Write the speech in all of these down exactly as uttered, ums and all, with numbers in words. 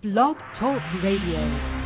Blog Talk Radio.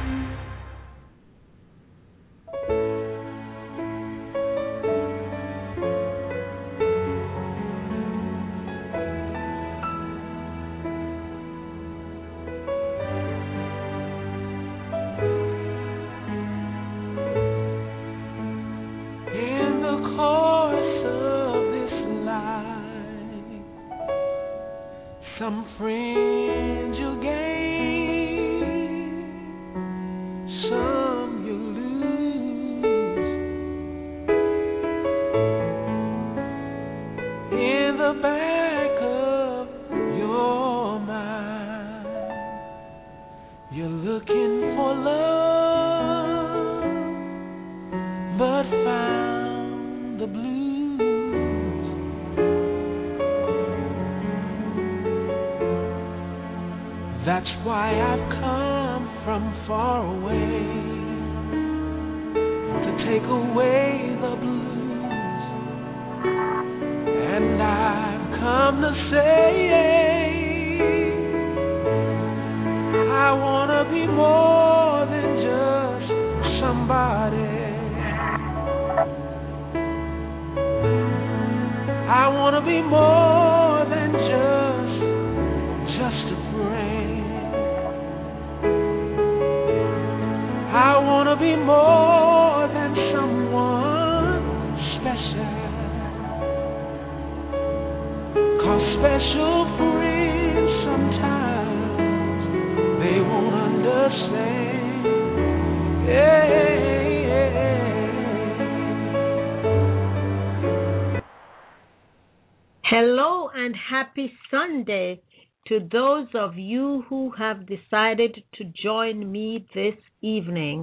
Hello and happy Sunday to those of you who have decided to join me this evening.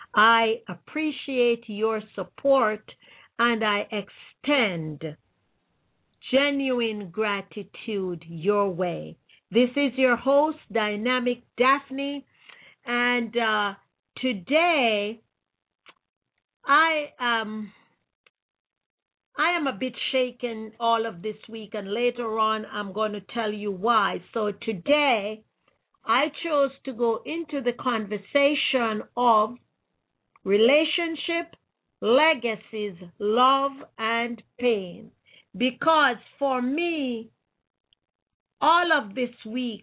I appreciate your support and I extend genuine gratitude your way. This is your host, Dynamic Daphne, and uh, today I am... I am a bit shaken all of this week, and later on I'm going to tell you why. So today I chose to go into the conversation of relationship, legacies, love, and pain. Because for me, all of this week,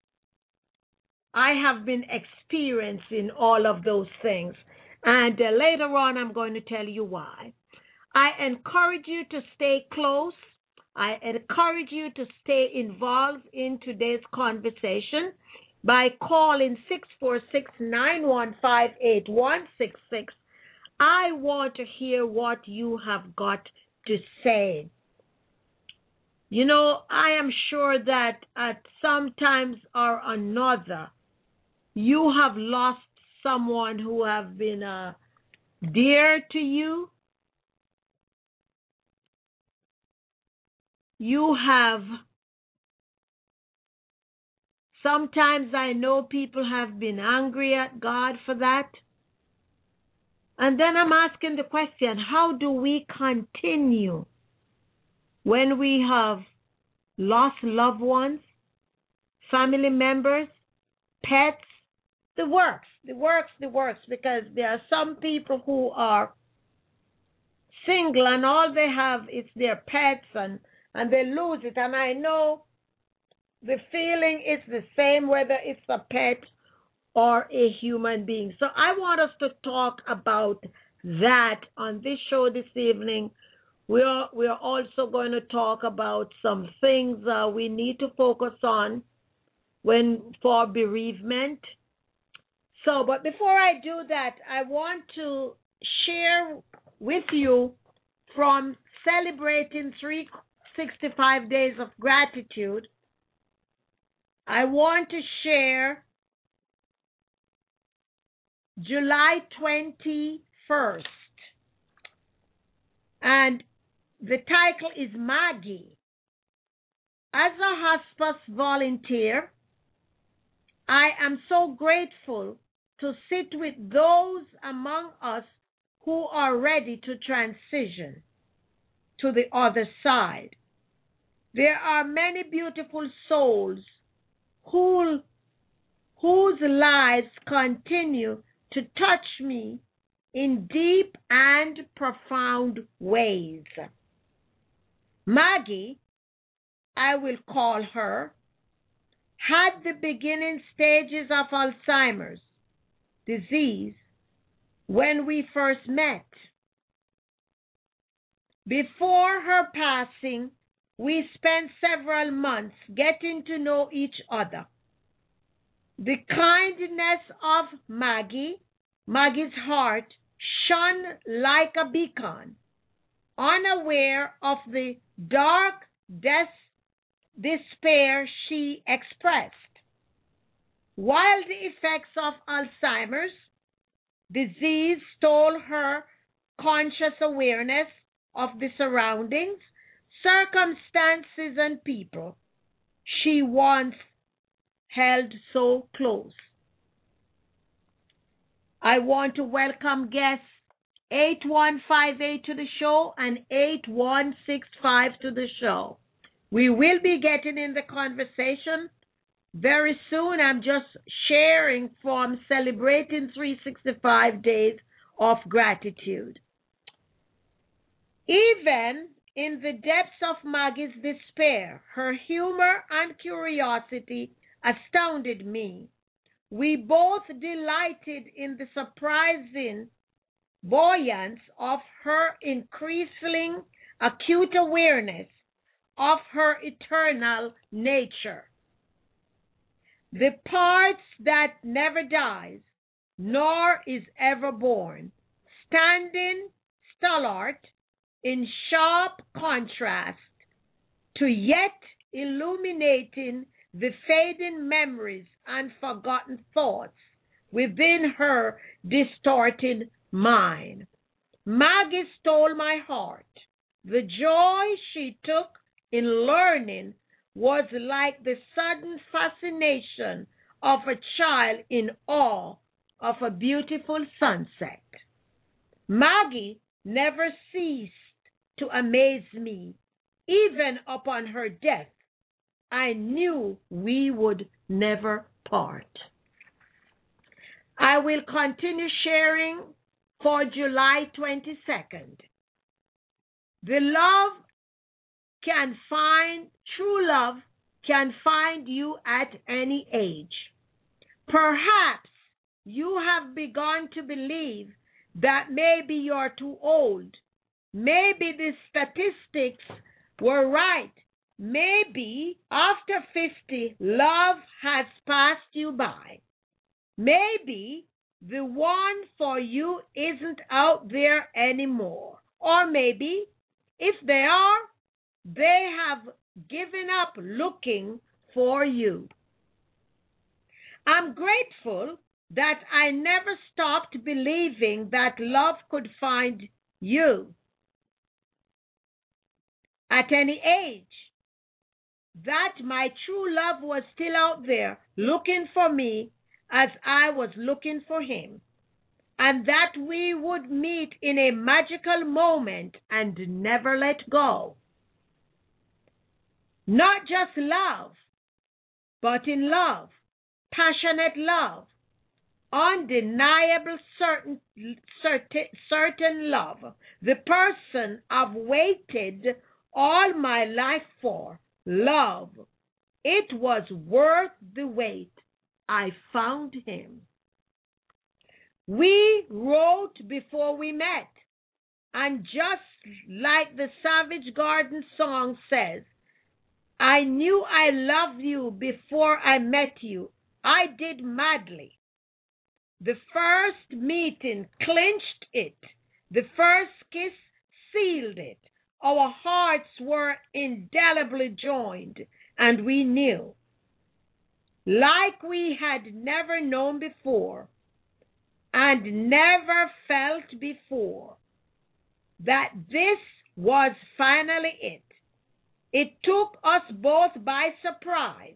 I have been experiencing all of those things. And uh, later on I'm going to tell you why. I encourage you to stay close. I encourage you to stay involved in today's conversation by calling six four six, nine one five, eight one six six. I want to hear what you have got to say. You know, I am sure that at some times or another, you have lost someone who have been uh, dear to you. You have, sometimes I know people have been angry at God for that. And then I'm asking the question, how do we continue when we have lost loved ones, family members, pets, the works, the works, the works, because there are some people who are single and all they have is their pets and and they lose it. And I know the feeling is the same whether it's a pet or a human being. So I want us to talk about that on this show this evening. We're, we're also going to talk about some things uh, we need to focus on when for bereavement. So, but before I do that, I want to share with you from Celebrating three sixty-five Days of Gratitude. I want to share July twenty-first. And the title is Maggie. As a hospice volunteer, I am so grateful to sit with those among us who are ready to transition to the other side. There are many beautiful souls who, whose lives continue to touch me in deep and profound ways. Maggie, I will call her, had the beginning stages of Alzheimer's disease when we first met. Before her passing, we spent several months getting to know each other. The kindness of Maggie, Maggie's heart, shone like a beacon, unaware of the dark des- despair she expressed. While the effects of Alzheimer's disease stole her conscious awareness of the surroundings, circumstances, and people she once held so close. I want to welcome guests eight one five eight to the show and eight one six five to the show. We will be getting in the conversation very soon. I'm just sharing from Celebrating three sixty-five Days of Gratitude. Even in the depths of Maggie's despair, her humor and curiosity astounded me. We both delighted in the surprising buoyance of her increasing acute awareness of her eternal nature. The parts that never dies, nor is ever born, standing stalwart in sharp contrast to yet illuminating the fading memories and forgotten thoughts within her distorted mind. Maggie stole my heart. The joy she took in learning was like the sudden fascination of a child in awe of a beautiful sunset. Maggie never ceased to amaze me. Even upon her death, I knew we would never part. I will continue sharing for July twenty-second. The love can find, true love can find you at any age. Perhaps you have begun to believe that maybe you're too old. Maybe the statistics were right. Maybe after fifty, love has passed you by. Maybe the one for you isn't out there anymore. Or maybe, if they are, they have given up looking for you. I'm grateful that I never stopped believing that love could find you at any age. That my true love was still out there looking for me as I was looking for him, and that we would meet in a magical moment and never let go. Not just love, but in love, passionate love, undeniable certain, certain, certain love, the person I've waited all my life for. Love. It was worth the wait. I found him. We wrote before we met, and just like the Savage Garden song says, I knew I loved you before I met you. I did madly. The first meeting clinched it. The first kiss sealed it. Our hearts were indelibly joined, and we knew, like we had never known before and never felt before, that this was finally it. It took us both by surprise,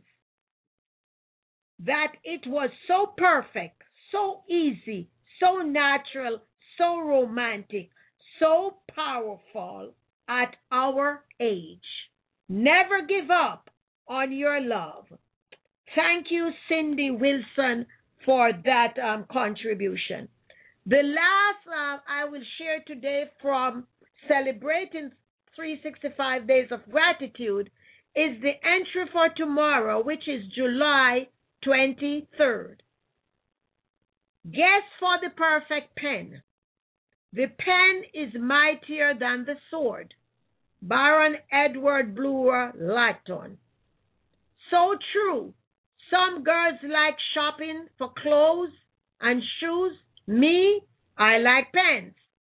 that it was so perfect, so easy, so natural, so romantic, so powerful at our age. Never give up on your love. Thank you, Cindy Wilson, for that um, contribution. The last uh, I will share today from Celebrating three hundred sixty-five Days of Gratitude is the entry for tomorrow, which is July twenty-third. Guess for the perfect pen. The pen is mightier than the sword. Baron Edward Bloor Lytton. So true. Some girls like shopping for clothes and shoes. Me, I like pens.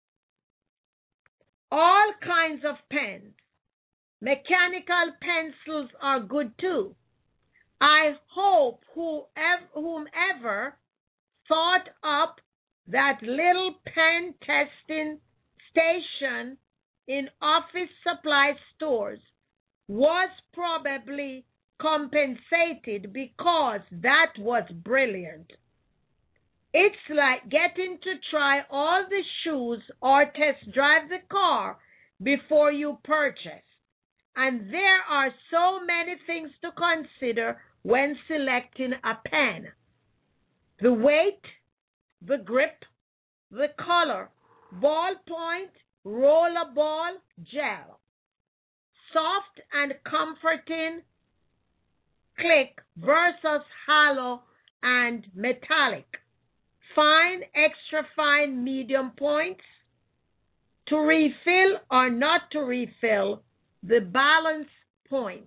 All kinds of pens. Mechanical pencils are good too. I hope whoever, whomever thought up that little pen testing station in office supply stores was probably compensated, because that was brilliant. It's like getting to try all the shoes or test drive the car before you purchase. And there are so many things to consider when selecting a pen. The weight, the grip, the color, ballpoint, rollerball, gel. Soft and comforting click versus hollow and metallic. Fine, extra fine, medium points. To refill or not to refill, the balance point.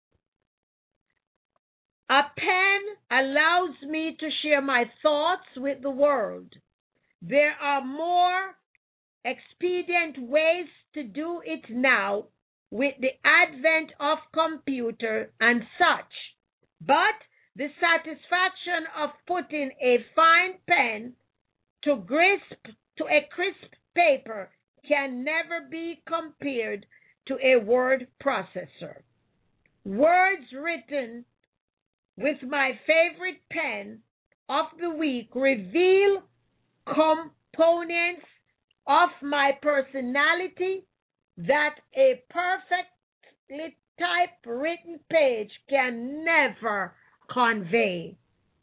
A pen allows me to share my thoughts with the world. There are more expedient ways to do it now with the advent of computer and such. But the satisfaction of putting a fine pen to crisp to a crisp paper can never be compared to a word processor. Words written with my favorite pen of the week reveal components of my personality that a perfectly typewritten page can never convey.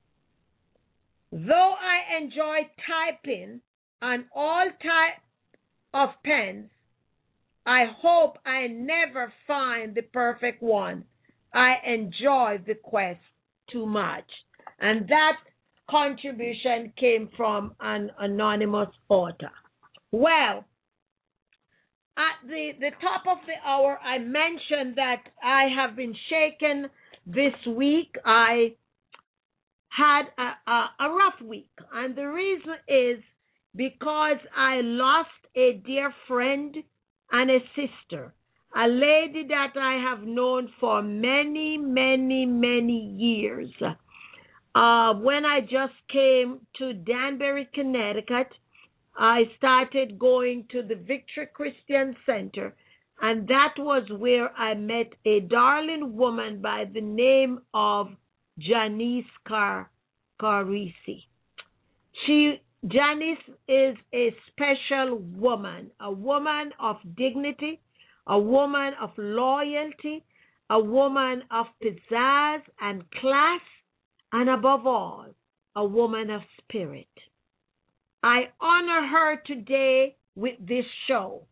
Though I enjoy typing on all types of pens, I hope I never find the perfect one. I enjoy the quest too much. And that contribution came from an anonymous author. Well, at the, the top of the hour, I mentioned that I have been shaken this week. I had a, a, a rough week. And the reason is because I lost a dear friend and a sister, a lady that I have known for many, many, many years. Uh, when I just came to Danbury, Connecticut, I started going to the Victory Christian Center, and that was where I met a darling woman by the name of Janice Car Carisi. She, Janice is a special woman, a woman of dignity, a woman of loyalty, a woman of pizzazz and class, and above all, a woman of spirit. I honor her today with this show.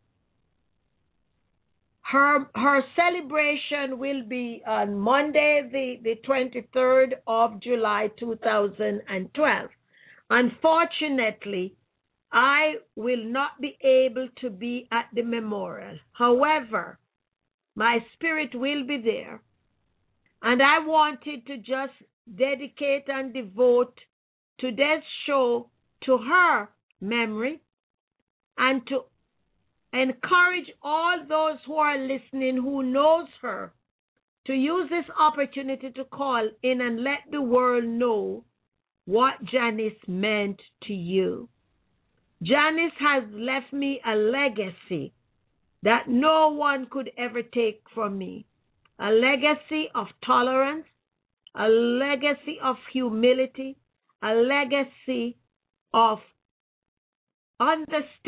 Her her celebration will be on Monday, the, the twenty-third of July, two thousand twelve. Unfortunately, I will not be able to be at the memorial. However, my spirit will be there. And I wanted to just dedicate and devote today's show to her memory and to encourage all those who are listening who knows her to use this opportunity to call in and let the world know what Janice meant to you. Janice has left me a legacy that no one could ever take from me. A legacy of tolerance, a legacy of humility, a legacy of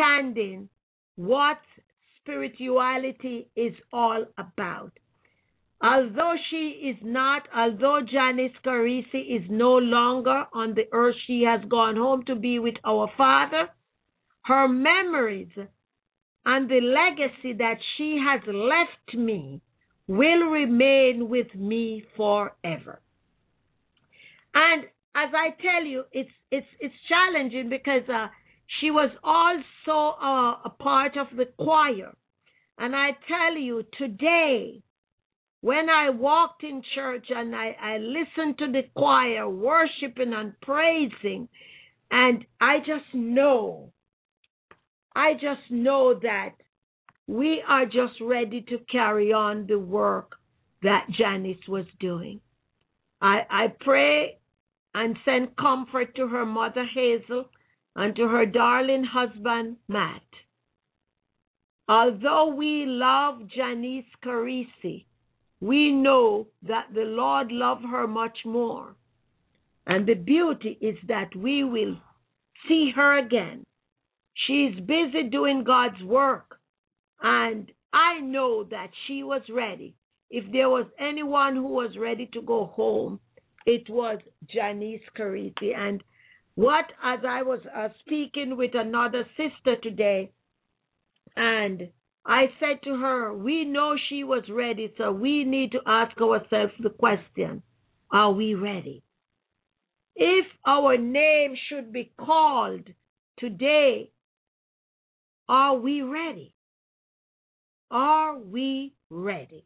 understanding what spirituality is all about. Although she is not, although Janice Carisi is no longer on the earth, she has gone home to be with our Father. Her memories and the legacy that she has left me will remain with me forever. And as I tell you, it's it's it's challenging because uh, she was also uh, a part of the choir. And I tell you, today, when I walked in church and I, I listened to the choir worshiping and praising, and I just know, I just know that we are just ready to carry on the work that Janice was doing. I, I pray and send comfort to her mother Hazel and to her darling husband Matt. Although we love Janice Carisi, we know that the Lord loved her much more. And the beauty is that we will see her again. She's busy doing God's work. And I know that she was ready. If there was anyone who was ready to go home, it was Janice Carisi. And what, as I was uh, speaking with another sister today, and I said to her, we know she was ready, so we need to ask ourselves the question, are we ready? If our name should be called today, are we ready? Are we ready?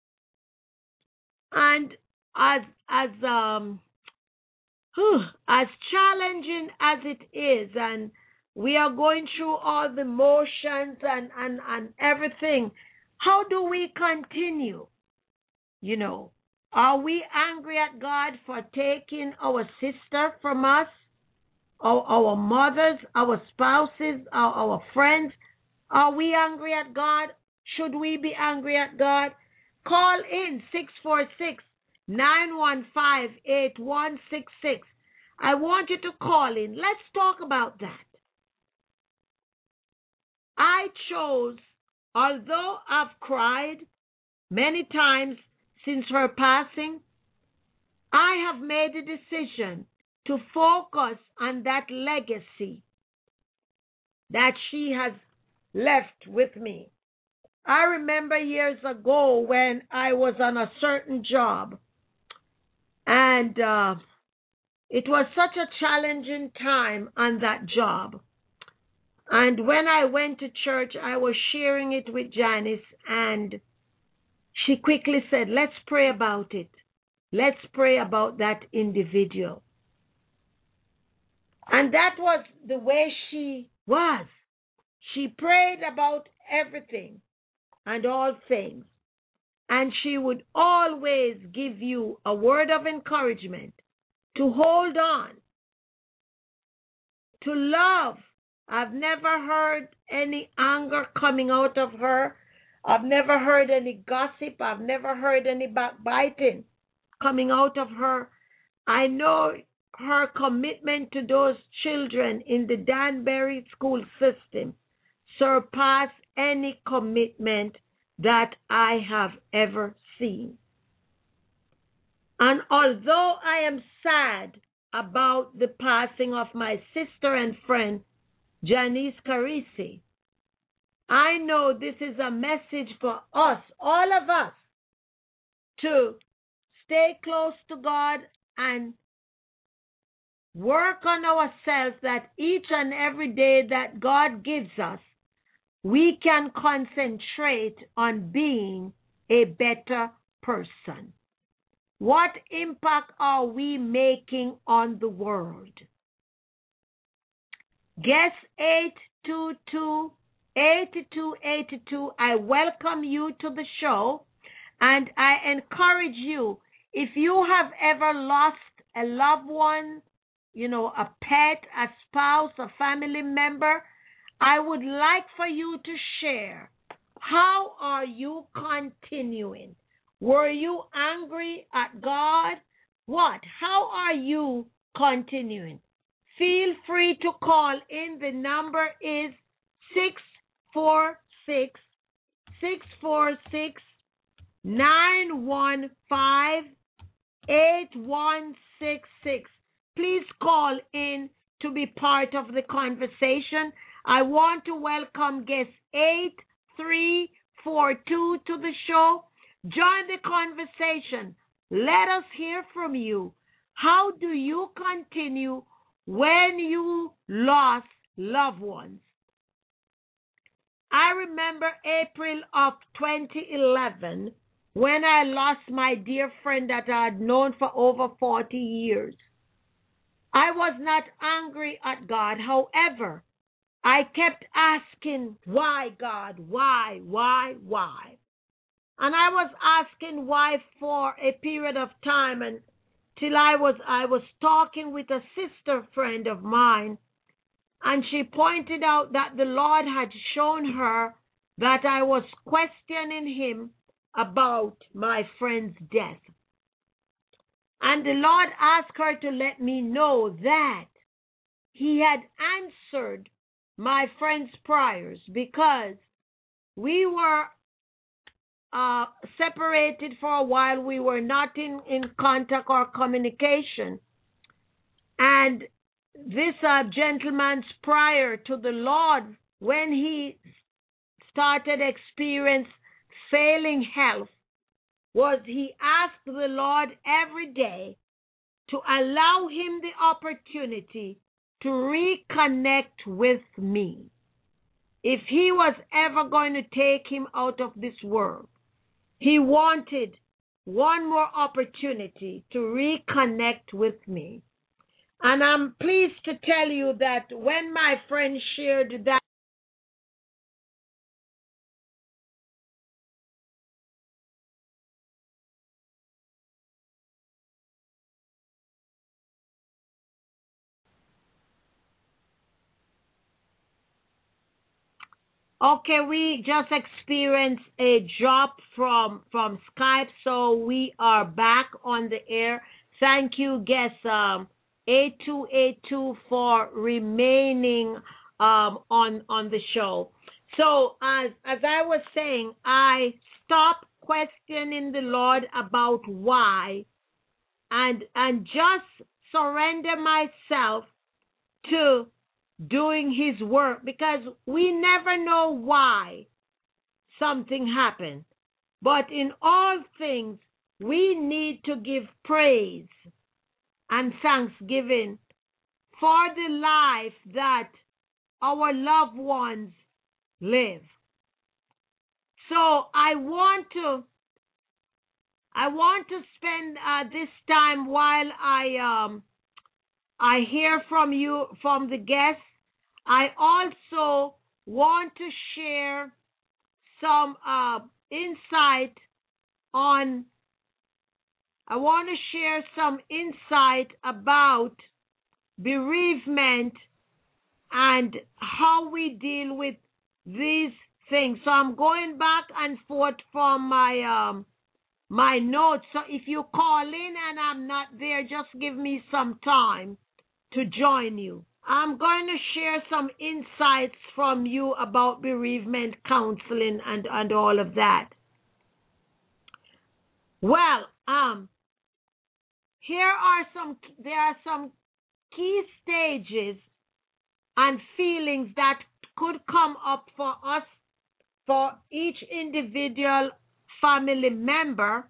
And as as um whew, as challenging as it is, and we are going through all the motions and, and, and everything, how do we continue? You know, are we angry at God for taking our sister from us, our, our mothers, our spouses, our, our friends? Are we angry at God? Should we be angry at God? Call in six four six, nine one five, eight one six six. I want you to call in. Let's talk about that. I chose, although I've cried many times since her passing, I have made a decision to focus on that legacy that she has left with me. I remember years ago when I was on a certain job, and uh, it was such a challenging time on that job. And when I went to church, I was sharing it with Janice, and she quickly said, let's pray about it. Let's pray about that individual. And that was the way she was. She prayed about everything and all things. And she would always give you a word of encouragement to hold on, to love. I've never heard any anger coming out of her. I've never heard any gossip. I've never heard any backbiting coming out of her. I know her commitment to those children in the Danbury school system surpassed any commitment that I have ever seen. And although I am sad about the passing of my sister and friend, Janice Carisi, I know this is a message for us, all of us, to stay close to God and work on ourselves, that each and every day that God gives us, we can concentrate on being a better person. What impact are we making on the world? Guest eight two two, eight two eight two, I welcome you to the show, and I encourage you, if you have ever lost a loved one, you know, a pet, a spouse, a family member, I would like for you to share. How are you continuing? Were you angry at God? What? How are you continuing? Feel free to call in. The number is six four six, six four six, nine one five, eight one six six. Please call in to be part of the conversation. I want to welcome guest eight three four two to the show. Join the conversation. Let us hear from you. How do you continue when you lost loved ones? I remember April of twenty eleven when I lost my dear friend that I had known for over forty years. I was not angry at God. However, I kept asking, why, God? Why, why, why? And I was asking why for a period of time until I was I was talking with a sister friend of mine, and she pointed out that the Lord had shown her that I was questioning him about my friend's death. And the Lord asked her to let me know that he had answered my friend's prayers because we were uh, separated for a while. We were not in, in contact or communication. And this uh, gentleman's prayer to the Lord, when he started experience failing health, was he asked the Lord every day to allow him the opportunity to reconnect with me if he was ever going to take him out of this world. He wanted one more opportunity to reconnect with me. And I'm pleased to tell you that when my friend shared that, okay, we just experienced a drop from from Skype, so we are back on the air. Thank you, guest um, eight two eight two, for remaining um, on on the show. So as as I was saying, I stopped questioning the Lord about why, and and just surrender myself to doing his work, because we never know why something happened. But in all things, we need to give praise and thanksgiving for the life that our loved ones live. So I want to I want to spend uh, this time while I um I hear from you, from the guests. I also want to share some uh, insight on, I want to share some insight about bereavement and how we deal with these things. So I'm going back and forth from my um, my notes. So if you call in and I'm not there, just give me some time to join you. I'm going to share some insights from you about bereavement counseling and, and all of that. Well, um, here are some, there are some key stages and feelings that could come up for us, for each individual family member,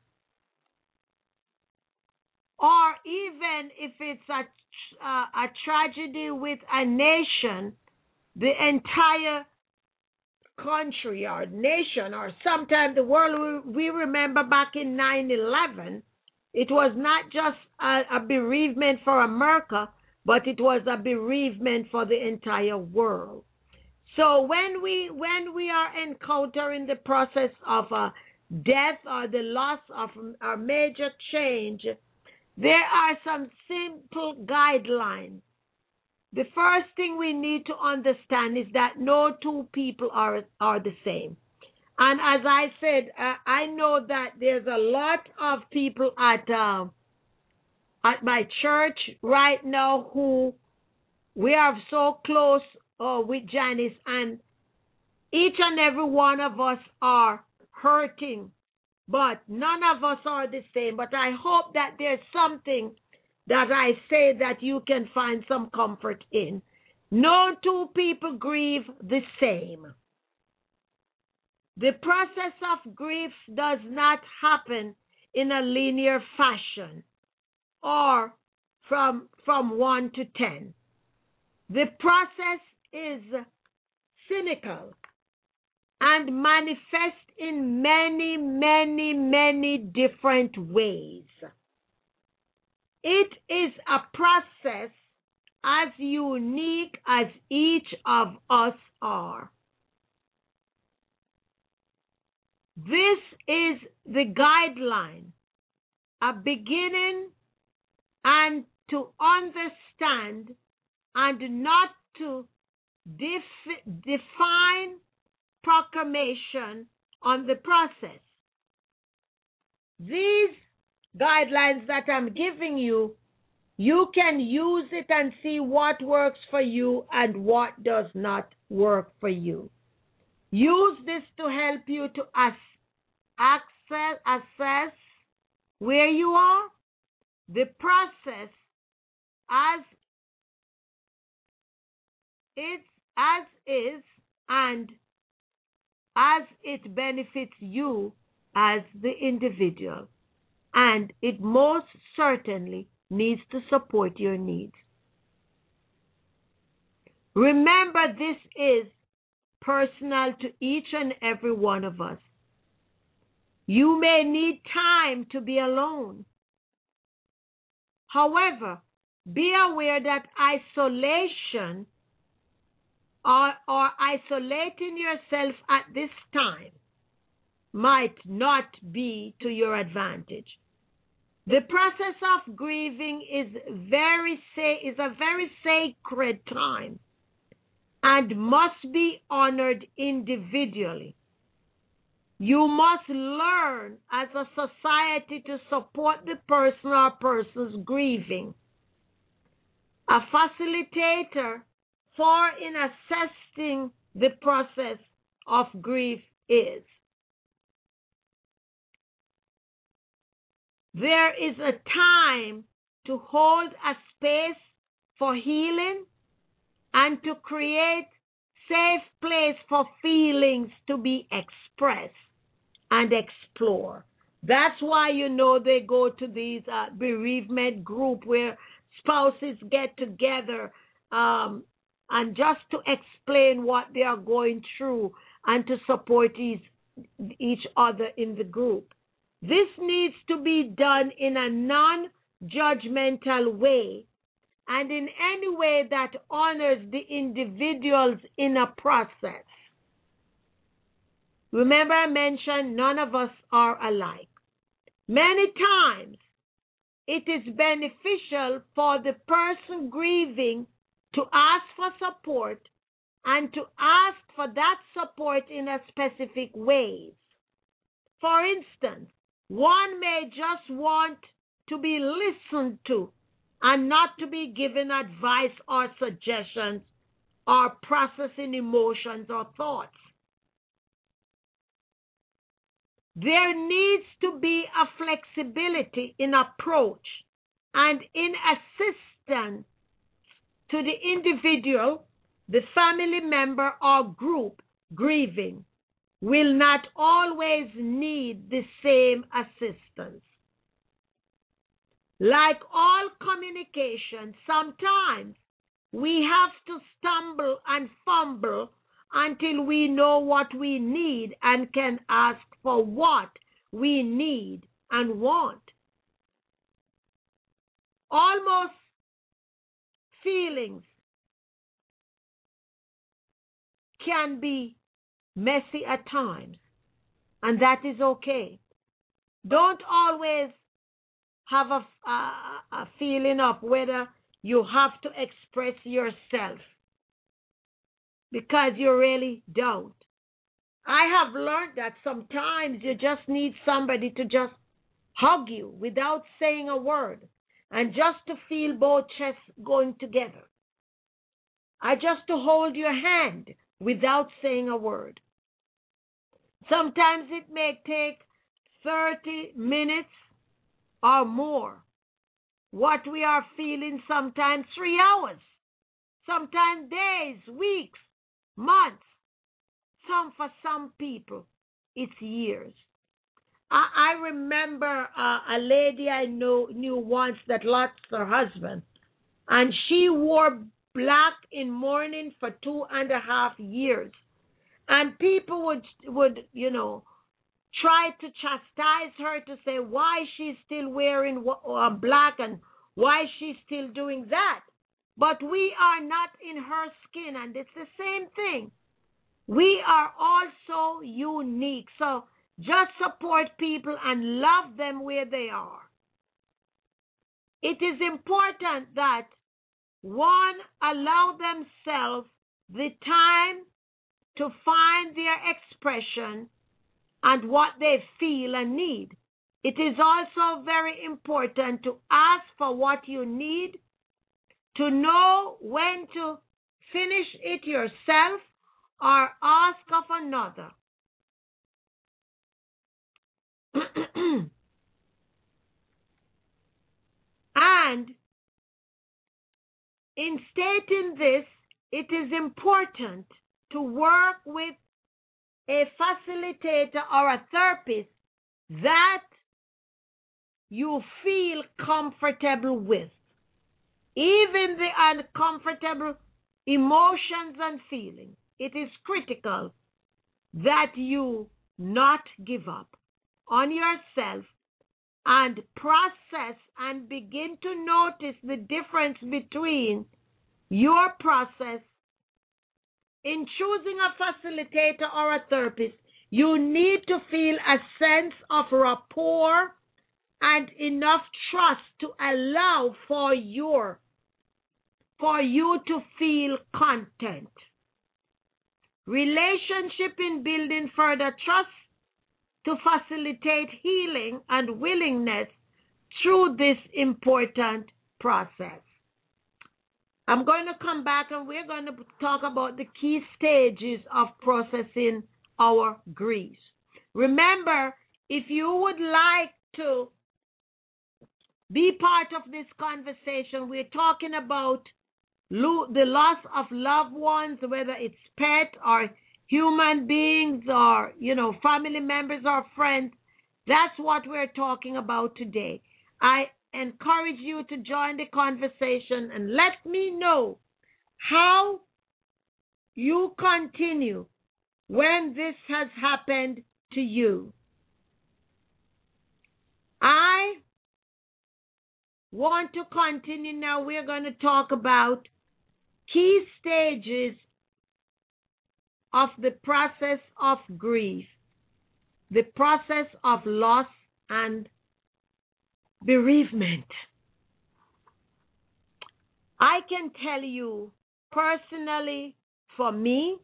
or even if it's a Uh, a tragedy with a nation, the entire country or nation, or sometimes the world. We remember back in nine eleven, it was not just a, a bereavement for America, but it was a bereavement for the entire world. So when we when we are encountering the process of a death or the loss of a major change, there are some simple guidelines. The first thing we need to understand is that no two people are are the same. And as I said, uh, I know that there's a lot of people at uh, at my church right now who we are so close uh, with Janice, and each and every one of us are hurting but none of us are the same. But I hope that there's something that I say that you can find some comfort in. No two people grieve the same. The process of grief does not happen in a linear fashion or from, from one to ten. The process is cynical and manifests in many, many, many different ways. It is a process as unique as each of us are. This is the guideline, a beginning and to understand and not to def- define proclamation on the process. These guidelines that I'm giving you, you can use it and see what works for you and what does not work for you. Use this to help you to ass- access, assess where you are, the process as it's as is, and as it benefits you as the individual, and it most certainly needs to support your needs. Remember, this is personal to each and every one of us. You may need time to be alone. However, be aware that isolation or, or isolating yourself at this time might not be to your advantage. The process of grieving is very sa- is a very sacred time and must be honored individually. You must learn as a society to support the person or persons grieving. A facilitator for in assessing the process of grief is. There is a time to hold a space for healing and to create safe place for feelings to be expressed and explore. That's why, you know, they go to these uh, bereavement group where spouses get together um, and just to explain what they are going through and to support each, each other in the group. This needs to be done in a non-judgmental way and in any way that honors the individuals in a process. Remember, I mentioned none of us are alike. Many times, it is beneficial for the person grieving to ask for support and to ask for that support in a specific ways. For instance, one may just want to be listened to and not to be given advice or suggestions or processing emotions or thoughts. There needs to be a flexibility in approach and in assistance to the individual, the family member or group grieving will not always need the same assistance. Like all communication, sometimes we have to stumble and fumble until we know what we need and can ask for what we need and want. Almost feelings can be messy at times, and that is okay. Don't always have a, a, a feeling of whether you have to express yourself, because you really don't. I have learned that sometimes you just need somebody to just hug you without saying a word and just to feel both chests going together. I just to hold your hand without saying a word. Sometimes it may take thirty minutes or more. What we are feeling, sometimes three hours, sometimes days, weeks, months. Some, for some people, it's years. I, I remember uh, a lady I know knew once that lost her husband, and she wore black in mourning for two and a half years. And people would, would, you know, try to chastise her to say why she's still wearing uh, black and why she's still doing that. But we are not in her skin, and it's the same thing. We are also unique. So just support people and love them where they are. It is important that one allow themselves the time to find their expression and what they feel and need. It is also very important to ask for what you need, to know when to finish it yourself or ask of another. And in stating this, it is important to work with a facilitator or a therapist that you feel comfortable with. Even the uncomfortable emotions and feelings, it is critical that you not give up on yourself and process and begin to notice the difference between your process. In choosing a facilitator or a therapist, you need to feel a sense of rapport and enough trust to allow for your for you to feel content. Relationship in building further trust to facilitate healing and willingness through this important process. I'm going to come back and we're going to talk about the key stages of processing our grief. Remember, if you would like to be part of this conversation, we're talking about lo- the loss of loved ones, whether it's pet or human beings or, you know, family members or friends. That's what we're talking about today. I encourage you to join the conversation and let me know how you continue when this has happened to you. I want to continue now. We're going to talk about key stages of the process of grief, the process of loss and bereavement. I can tell you personally, for me,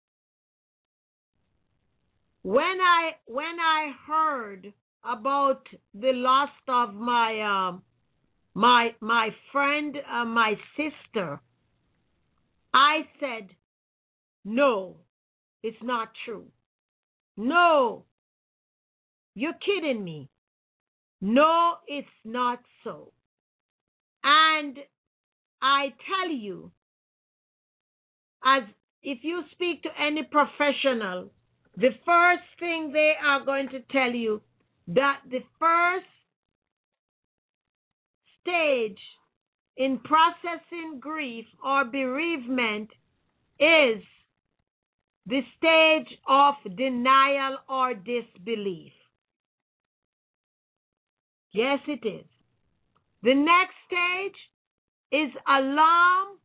when I when I heard about the loss of my um, my my friend, uh, my sister, I said, no, it's not true. No, you're kidding me. No, it's not so. And I tell you, as if you speak to any professional, the first thing they are going to tell you that the first stage in processing grief or bereavement is the stage of denial or disbelief. Yes, it is. The next stage is alarm,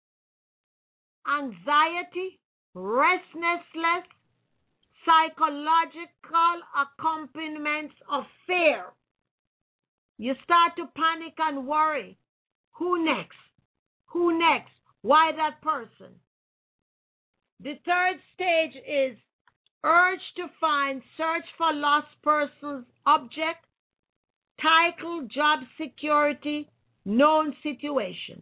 anxiety, restlessness, psychological accompaniments of fear. You start to panic and worry. Who next? Who next? Why that person? The third stage is urge to find, search for lost persons, object, title, job security, known situation.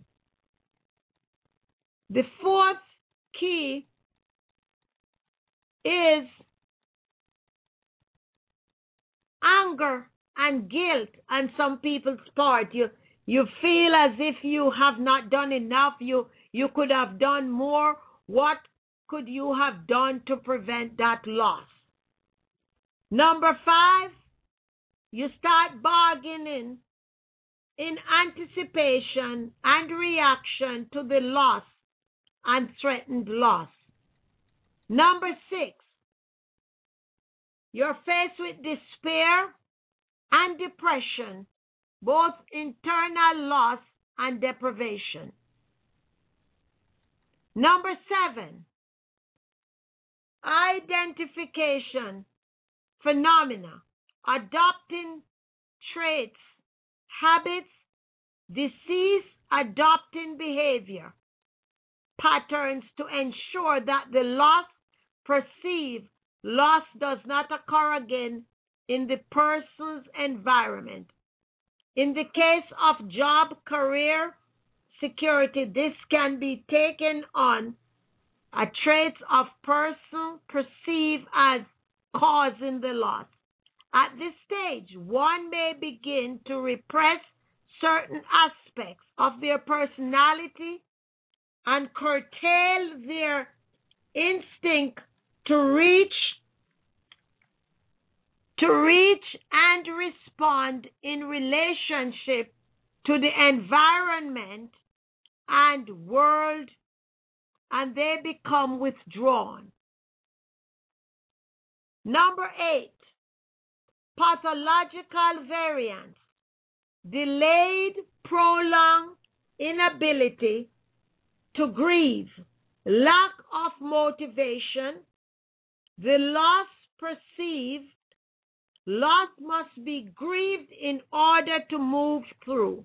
The fourth key is anger and guilt on some people's part. You you feel as if you have not done enough. You you could have done more. What could you have done to prevent that loss? Number five, you start bargaining in anticipation and reaction to the loss and threatened loss. Number six, you're faced with despair and depression, both internal loss and deprivation. Number seven, identification phenomena, adopting traits, habits, disease adopting behavior patterns to ensure that the loss perceived loss does not occur again in the person's environment. In the case of job, career, security, this can be taken on a trait of person perceived as causing the loss. At this stage, one may begin to repress certain aspects of their personality and curtail their instinct to reach to reach and respond in relationship to the environment and world, and they become withdrawn. Number eight, pathological variance, delayed, prolonged inability to grieve, lack of motivation, the loss perceived, loss must be grieved in order to move through.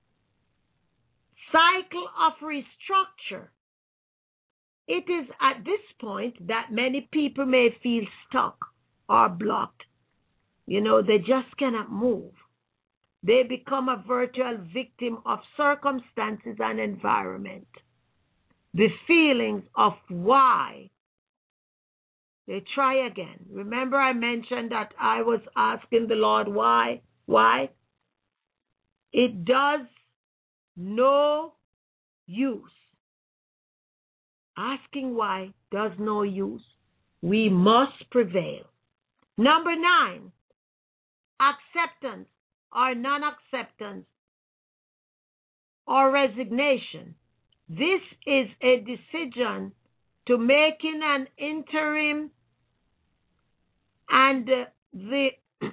Cycle of restructure. It is at this point that many people may feel stuck or blocked. You know, they just cannot move. They become a virtual victim of circumstances and environment. The feelings of why. They try again. Remember I mentioned that I was asking the Lord why? Why? It does no use. Asking why does no use. We must prevail. Number nine, acceptance or non-acceptance or resignation. This is a decision to making an interim and uh, the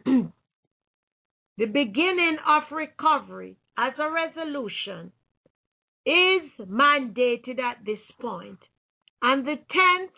the beginning of recovery as a resolution is mandated at this point. And the tenth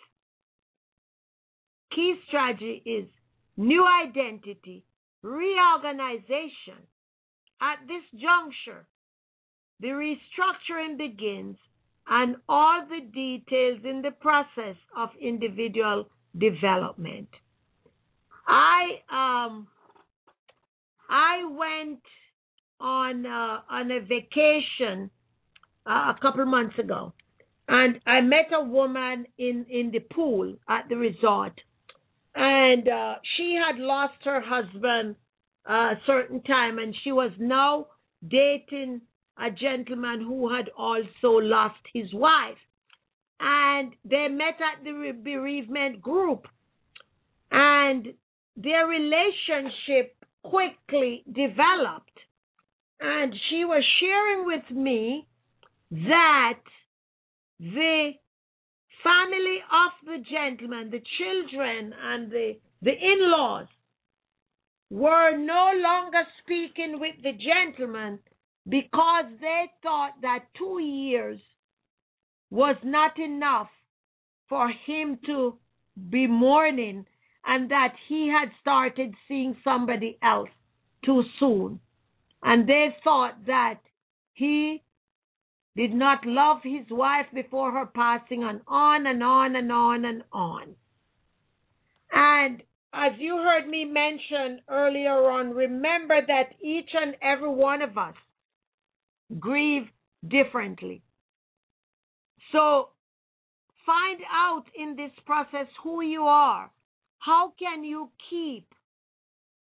key strategy is new identity, reorganization. At this juncture, the restructuring begins and all the details in the process of individual development. I um I went on uh, on a vacation uh, a couple months ago, and I met a woman in in the pool at the resort, and uh, she had lost her husband uh, a certain time, and she was now dating a gentleman who had also lost his wife. And they met at the bereavement group, and their relationship quickly developed. And she was sharing with me that the family of the gentleman, the children and the, the in-laws were no longer speaking with the gentleman because they thought that two years was not enough for him to be mourning, and that he had started seeing somebody else too soon. And they thought that he did not love his wife before her passing, and on and on and on and on. And as you heard me mention earlier on, remember that each and every one of us grieve differently. So find out in this process who you are. How can you keep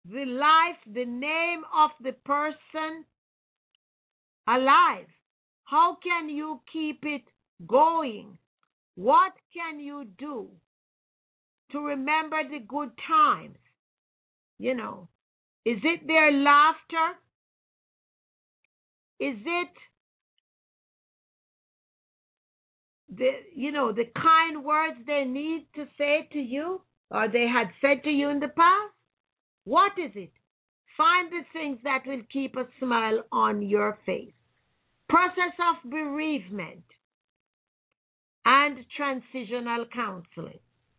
the life, the name of the person alive? How can you keep it going? What can you do to remember the good times? You know, is it their laughter? Is it the, you know, the kind words they need to say to you or they had said to you in the past? What is it? Find the things that will keep a smile on your face. Process of bereavement and transitional counseling.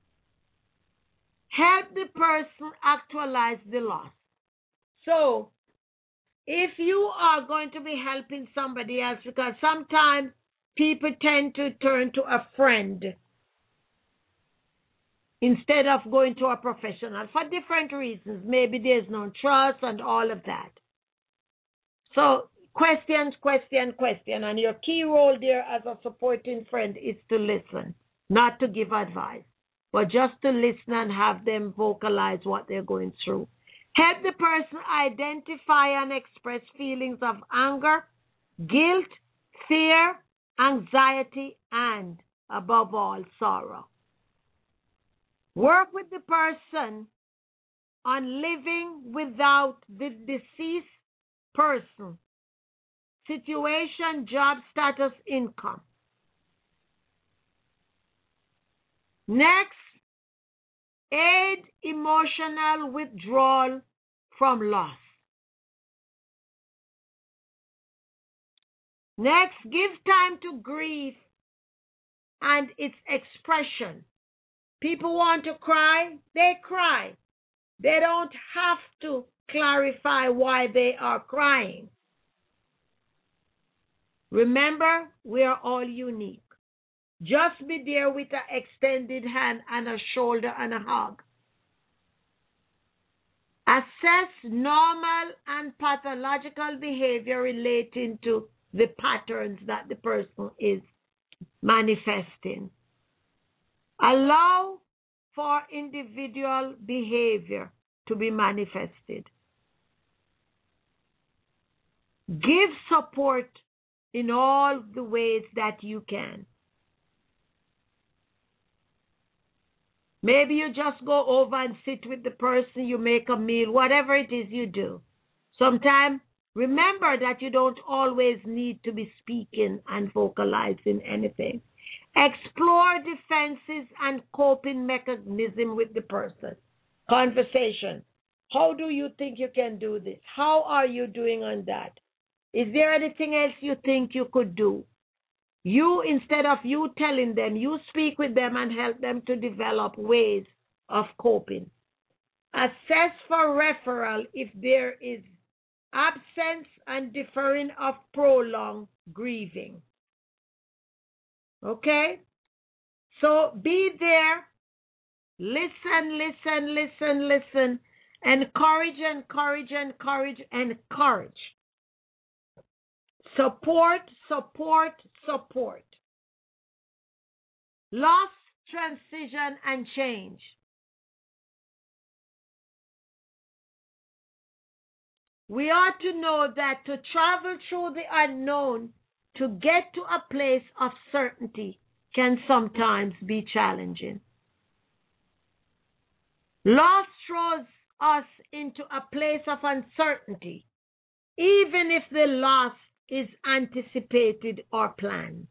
Help the person actualize the loss. So, if you are going to be helping somebody else, because sometimes people tend to turn to a friend instead of going to a professional for different reasons. Maybe there's no trust and all of that. So, questions, question, question. And your key role there as a supporting friend is to listen, not to give advice, but just to listen and have them vocalize what they're going through. Help the person identify and express feelings of anger, guilt, fear, anxiety, and, above all, sorrow. Work with the person on living without the deceased person, situation, job status, income. Next, aid emotional withdrawal from loss. Next, give time to grief and its expression. People want to cry, they cry. They don't have to clarify why they are crying. Remember, we are all unique. Just be there with an extended hand and a shoulder and a hug. Assess normal and pathological behavior relating to the patterns that the person is manifesting. Allow for individual behavior to be manifested. Give support in all the ways that you can. Maybe you just go over and sit with the person, you make a meal, whatever it is you do. Sometimes remember that you don't always need to be speaking and vocalizing anything. Explore defenses and coping mechanism with the person. Conversation. How do you think you can do this? How are you doing on that? Is there anything else you think you could do? You, instead of you telling them, you speak with them and help them to develop ways of coping. Assess for referral if there is absence and deferring of prolonged grieving. Okay? So be there. Listen, listen, listen, listen. Encourage, encourage, encourage, encourage. Support, support, support. Loss, transition, and change. We ought to know that to travel through the unknown to get to a place of certainty can sometimes be challenging. Loss throws us into a place of uncertainty, even if the loss is anticipated or planned.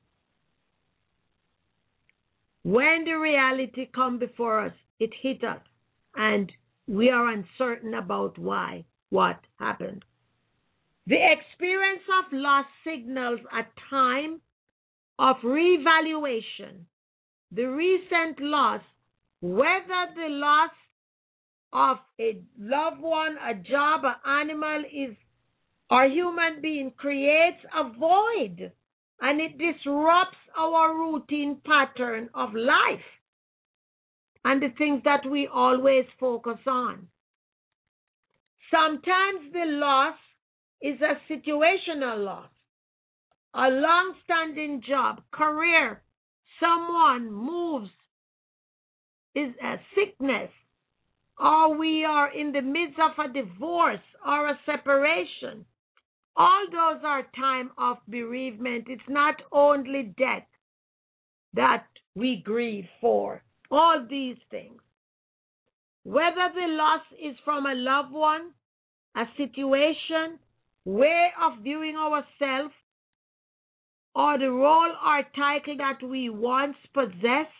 When the reality comes before us, it hits us, and we are uncertain about why, what happened. The experience of loss signals a time of reevaluation. The recent loss, whether the loss of a loved one, a job, an animal, is or human being, creates a void, and it disrupts our routine pattern of life and the things that we always focus on. Sometimes the loss is a situational loss, a long-standing job, career, someone moves, is a sickness, or we are in the midst of a divorce or a separation. All those are time of bereavement. It's not only death that we grieve for. All these things. Whether the loss is from a loved one, a situation, way of viewing ourselves, or the role or title that we once possessed,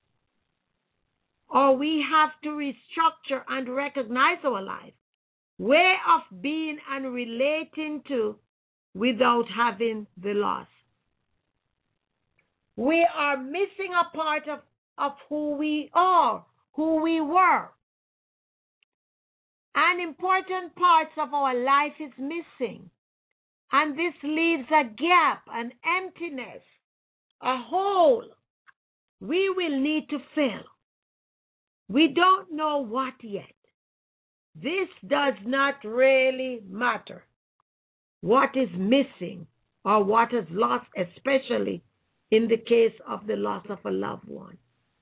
or we have to restructure and recognize our life, way of being and relating to without having the loss. We are missing a part of, of who we are, who we were. An important part of our life is missing. And this leaves a gap, an emptiness, a hole we will need to fill. We don't know what yet. This does not really matter. What is missing or what is lost, especially in the case of the loss of a loved one.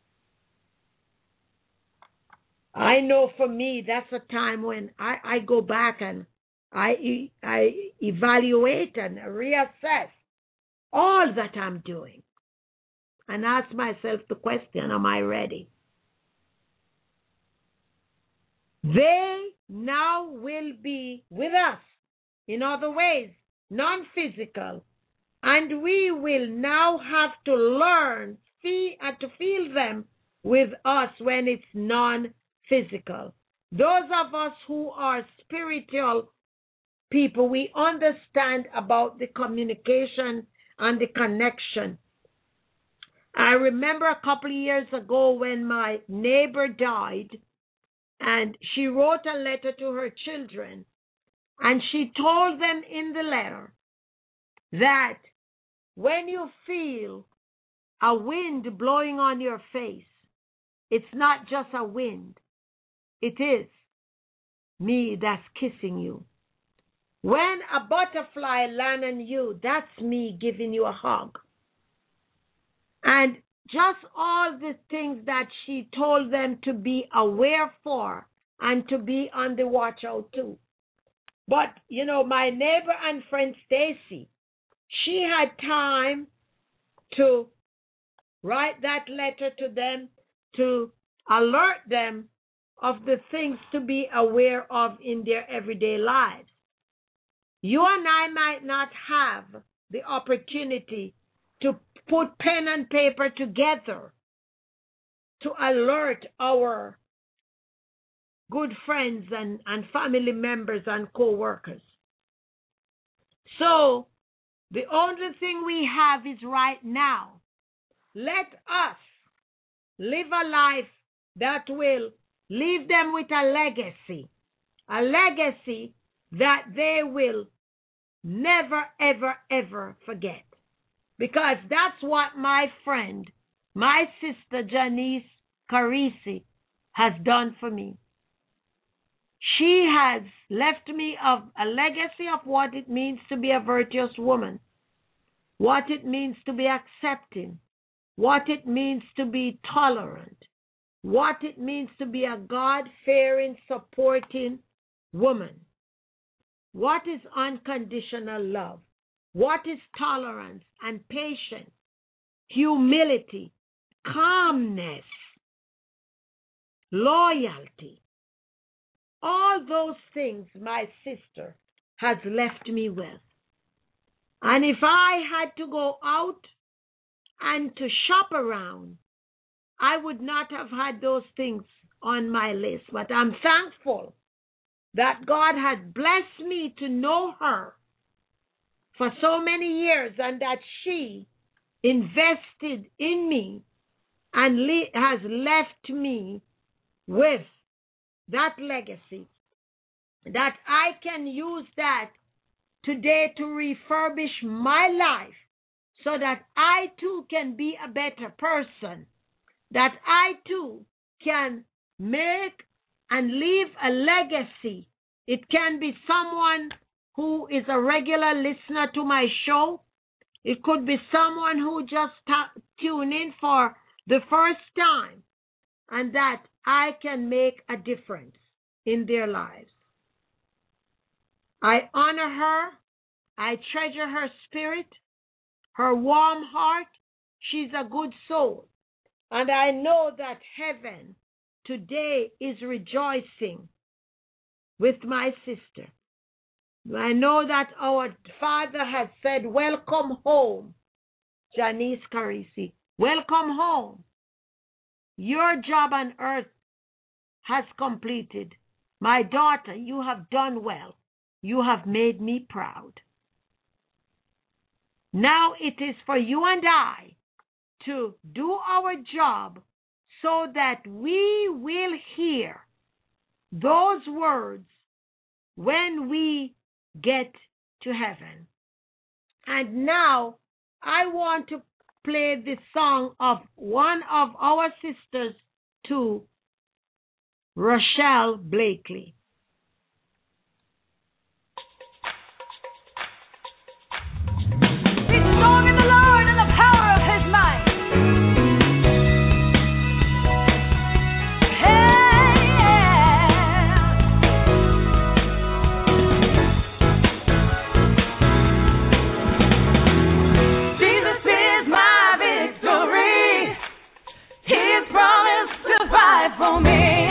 I know for me, that's a time when I, I go back and I, I evaluate and reassess all that I'm doing and ask myself the question, am I ready? They now will be with us in other ways, non-physical, and we will now have to learn see, uh, to feel them with us when it's non-physical. Those of us who are spiritual people, we understand about the communication and the connection. I remember a couple of years ago when my neighbor died, and she wrote a letter to her children, and she told them in the letter that when you feel a wind blowing on your face, it's not just a wind. It is me that's kissing you. When a butterfly lands on you, that's me giving you a hug. And just all the things that she told them to be aware for and to be on the watch out too. But, you know, my neighbor and friend Stacy, she had time to write that letter to them to alert them of the things to be aware of in their everyday lives. You and I might not have the opportunity to put pen and paper together to alert our good friends and, and family members and co-workers. So the only thing we have is right now. Let us live a life that will leave them with a legacy, a legacy that they will never, ever, ever forget. Because that's what my friend, my sister Janice Carisi, has done for me. She has left me of a legacy of what it means to be a virtuous woman, what it means to be accepting, what it means to be tolerant, what it means to be a God-fearing, supporting woman. What is unconditional love? What is tolerance and patience, humility, calmness, loyalty? All those things my sister has left me with. And if I had to go out and to shop around, I would not have had those things on my list. But I'm thankful that God has blessed me to know her for so many years, and that she invested in me and le- has left me with that legacy, that I can use that today to refurbish my life so that I too can be a better person, that I too can make and leave a legacy. It can be someone who is a regular listener to my show. It could be someone who just ta- tune in for the first time. and that I can make a difference in their lives. I honor her. I treasure her spirit, her warm heart. She's a good soul. And I know that heaven today is rejoicing with my sister. I know that our Father has said, welcome home, Janice Carisi. Welcome home. Your job on earth has completed. My daughter, you have done well. You have made me proud. Now it is for you and I to do our job so that we will hear those words when we get to heaven. And now I want to play the song of one of our sisters too, Rochelle Blakely. For me.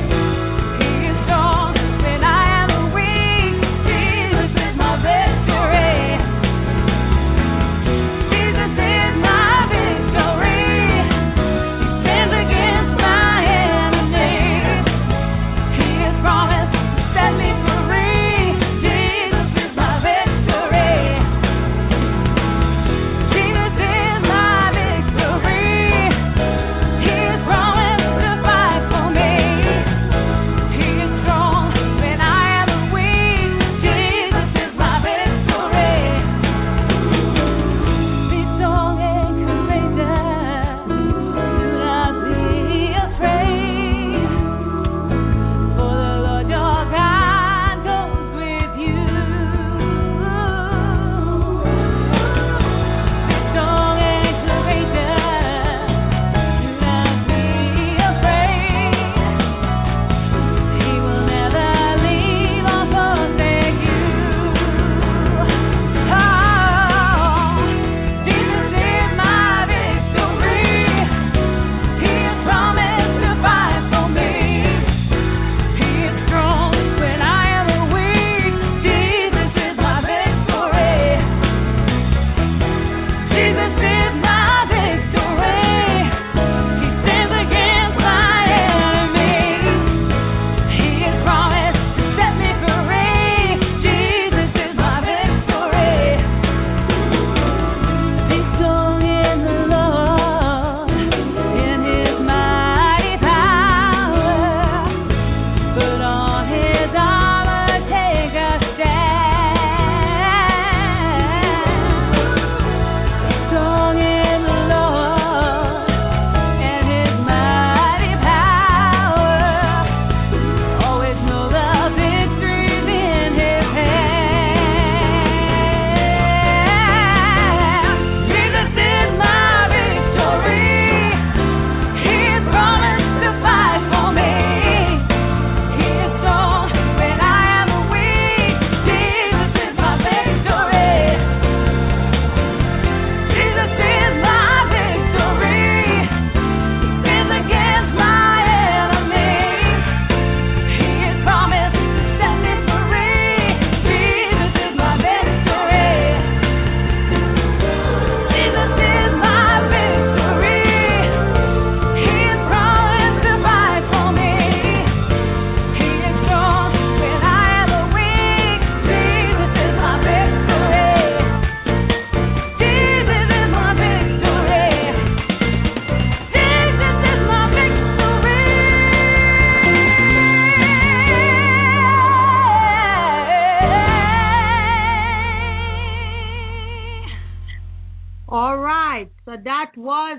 That was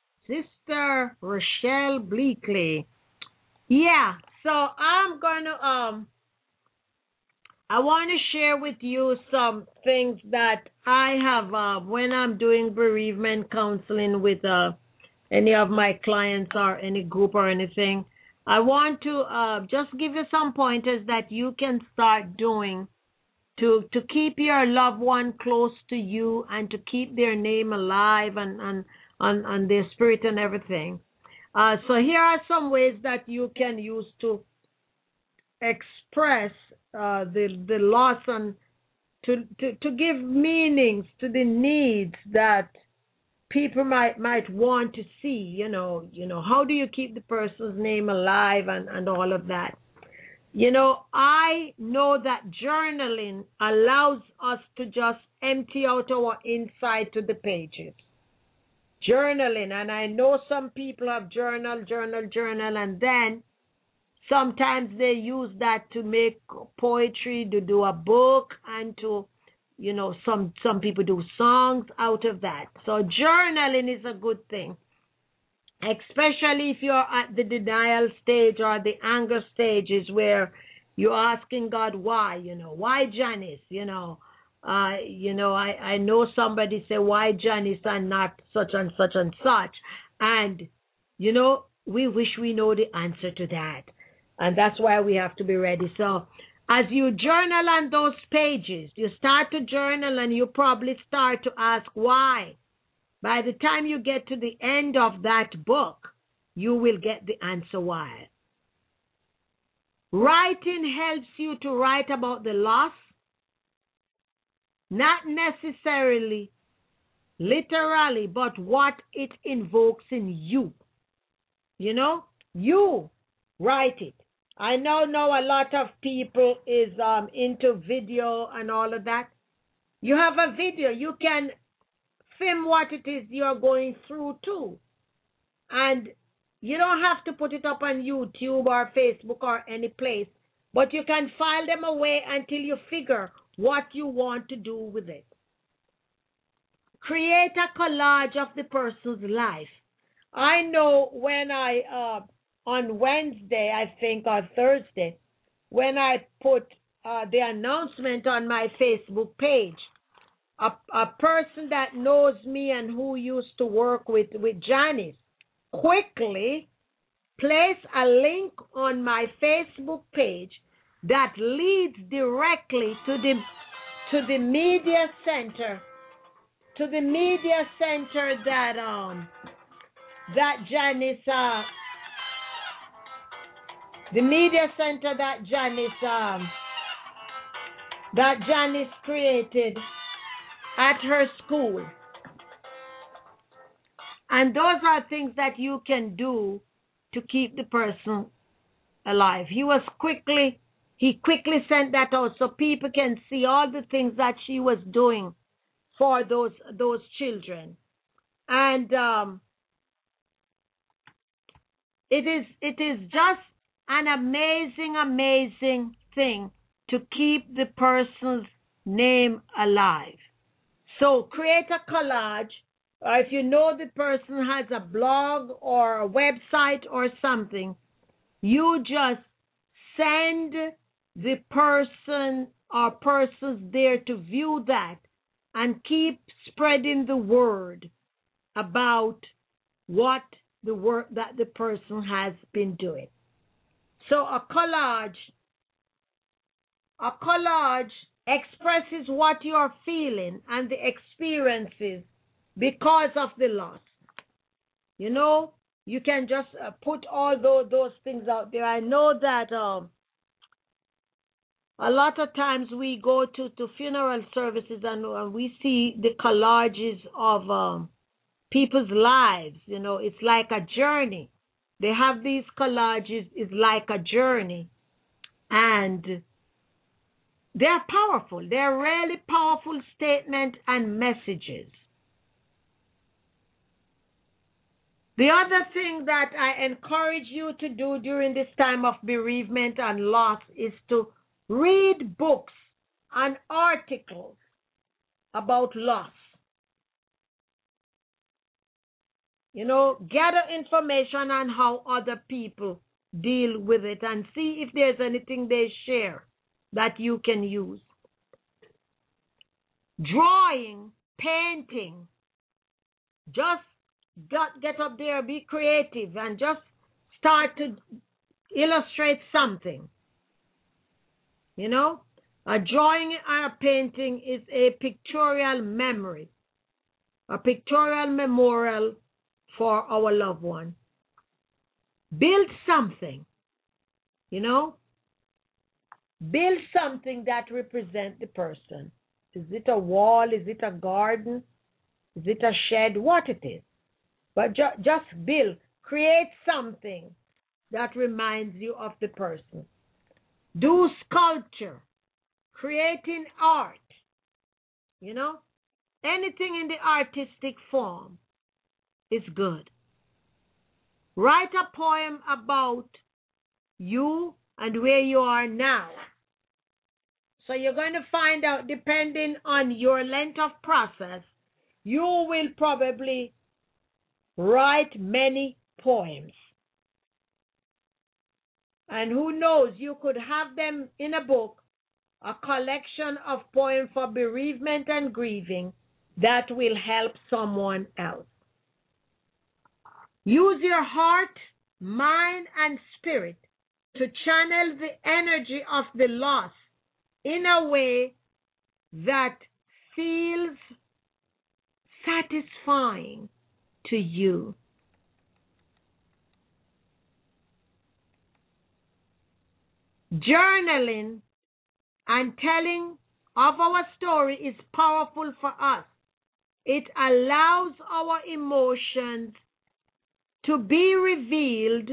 Sister Rochelle Blakely. Yeah, so I'm going to, um, I want to share with you some things that I have uh, when I'm doing bereavement counseling with uh, any of my clients or any group or anything, I want to uh, just give you some pointers that you can start doing to to keep your loved one close to you and to keep their name alive and and, and, and their spirit and everything. Uh, so here are some ways that you can use to express uh, the the loss and to, to to give meanings to the needs that people might might want to see. You know, you know, how do you keep the person's name alive and, and all of that? You know, I know that journaling allows us to just empty out our inside to the pages. Journaling, and I know some people have journal, journal, journal, and then sometimes they use that to make poetry, to do a book, and to, you know, some some people do songs out of that. So journaling is a good thing, especially if you're at the denial stage or the anger stages where you're asking God why, you know, why Janice, you know, uh, you know, I, I know somebody say, why Janice and not such and such and such. And, you know, we wish we know the answer to that. And that's why we have to be ready. So as you journal on those pages, you start to journal and you probably start to ask why. By the time you get to the end of that book, you will get the answer why. Writing helps you to write about the loss, not necessarily literally, but what it invokes in you. You know, you write it. I know now a lot of people is um, into video and all of that. You have a video. You can film what it is you're going through too. And you don't have to put it up on YouTube or Facebook or any place, but you can file them away until you figure what you want to do with it. Create a collage of the person's life. I know when I, uh, on Wednesday, I think, or Thursday, when I put uh, the announcement on my Facebook page, a, a person that knows me and who used to work with, with Janice quickly place a link on my Facebook page that leads directly to the to the media center, to the media center that um that Janice uh the media center that Janice um that Janice created at her school. And those are things that you can do to keep the person alive. He was quickly, he quickly sent that out so people can see all the things that she was doing for those those children. And um, it is it is just an amazing, amazing thing to keep the person's name alive. So create a collage. Or if you know the person has a blog or a website or something, you just send the person or persons there to view that and keep spreading the word about what the work that the person has been doing. So a collage, a collage expresses what you're feeling and the experiences because of the loss. You know, you can just uh, put all those, those things out there. I know that um, a lot of times we go to, to funeral services and uh, we see the collages of um, people's lives. You know, it's like a journey. They have these collages, it's like a journey. And they're powerful. They're really powerful statements and messages. The other thing that I encourage you to do during this time of bereavement and loss is to read books and articles about loss. You know, gather information on how other people deal with it and see if there's anything they share that you can use. Drawing, painting, just got, get up there, be creative, and just start to illustrate something. You know, a drawing and a painting is a pictorial memory, a pictorial memorial for our loved one. Build something, you know, build something that represents the person. Is it a wall? Is it a garden? Is it a shed? What it is. But ju- just build, create something that reminds you of the person. Do sculpture, creating art, you know, anything in the artistic form is good. Write a poem about you and where you are now. So you're going to find out, depending on your length of process, you will probably write many poems. And who knows, you could have them in a book, a collection of poems for bereavement and grieving that will help someone else. Use your heart, mind, and spirit to channel the energy of the loss in a way that feels satisfying to you. Journaling and telling of our story is powerful for us. It allows our emotions to be revealed,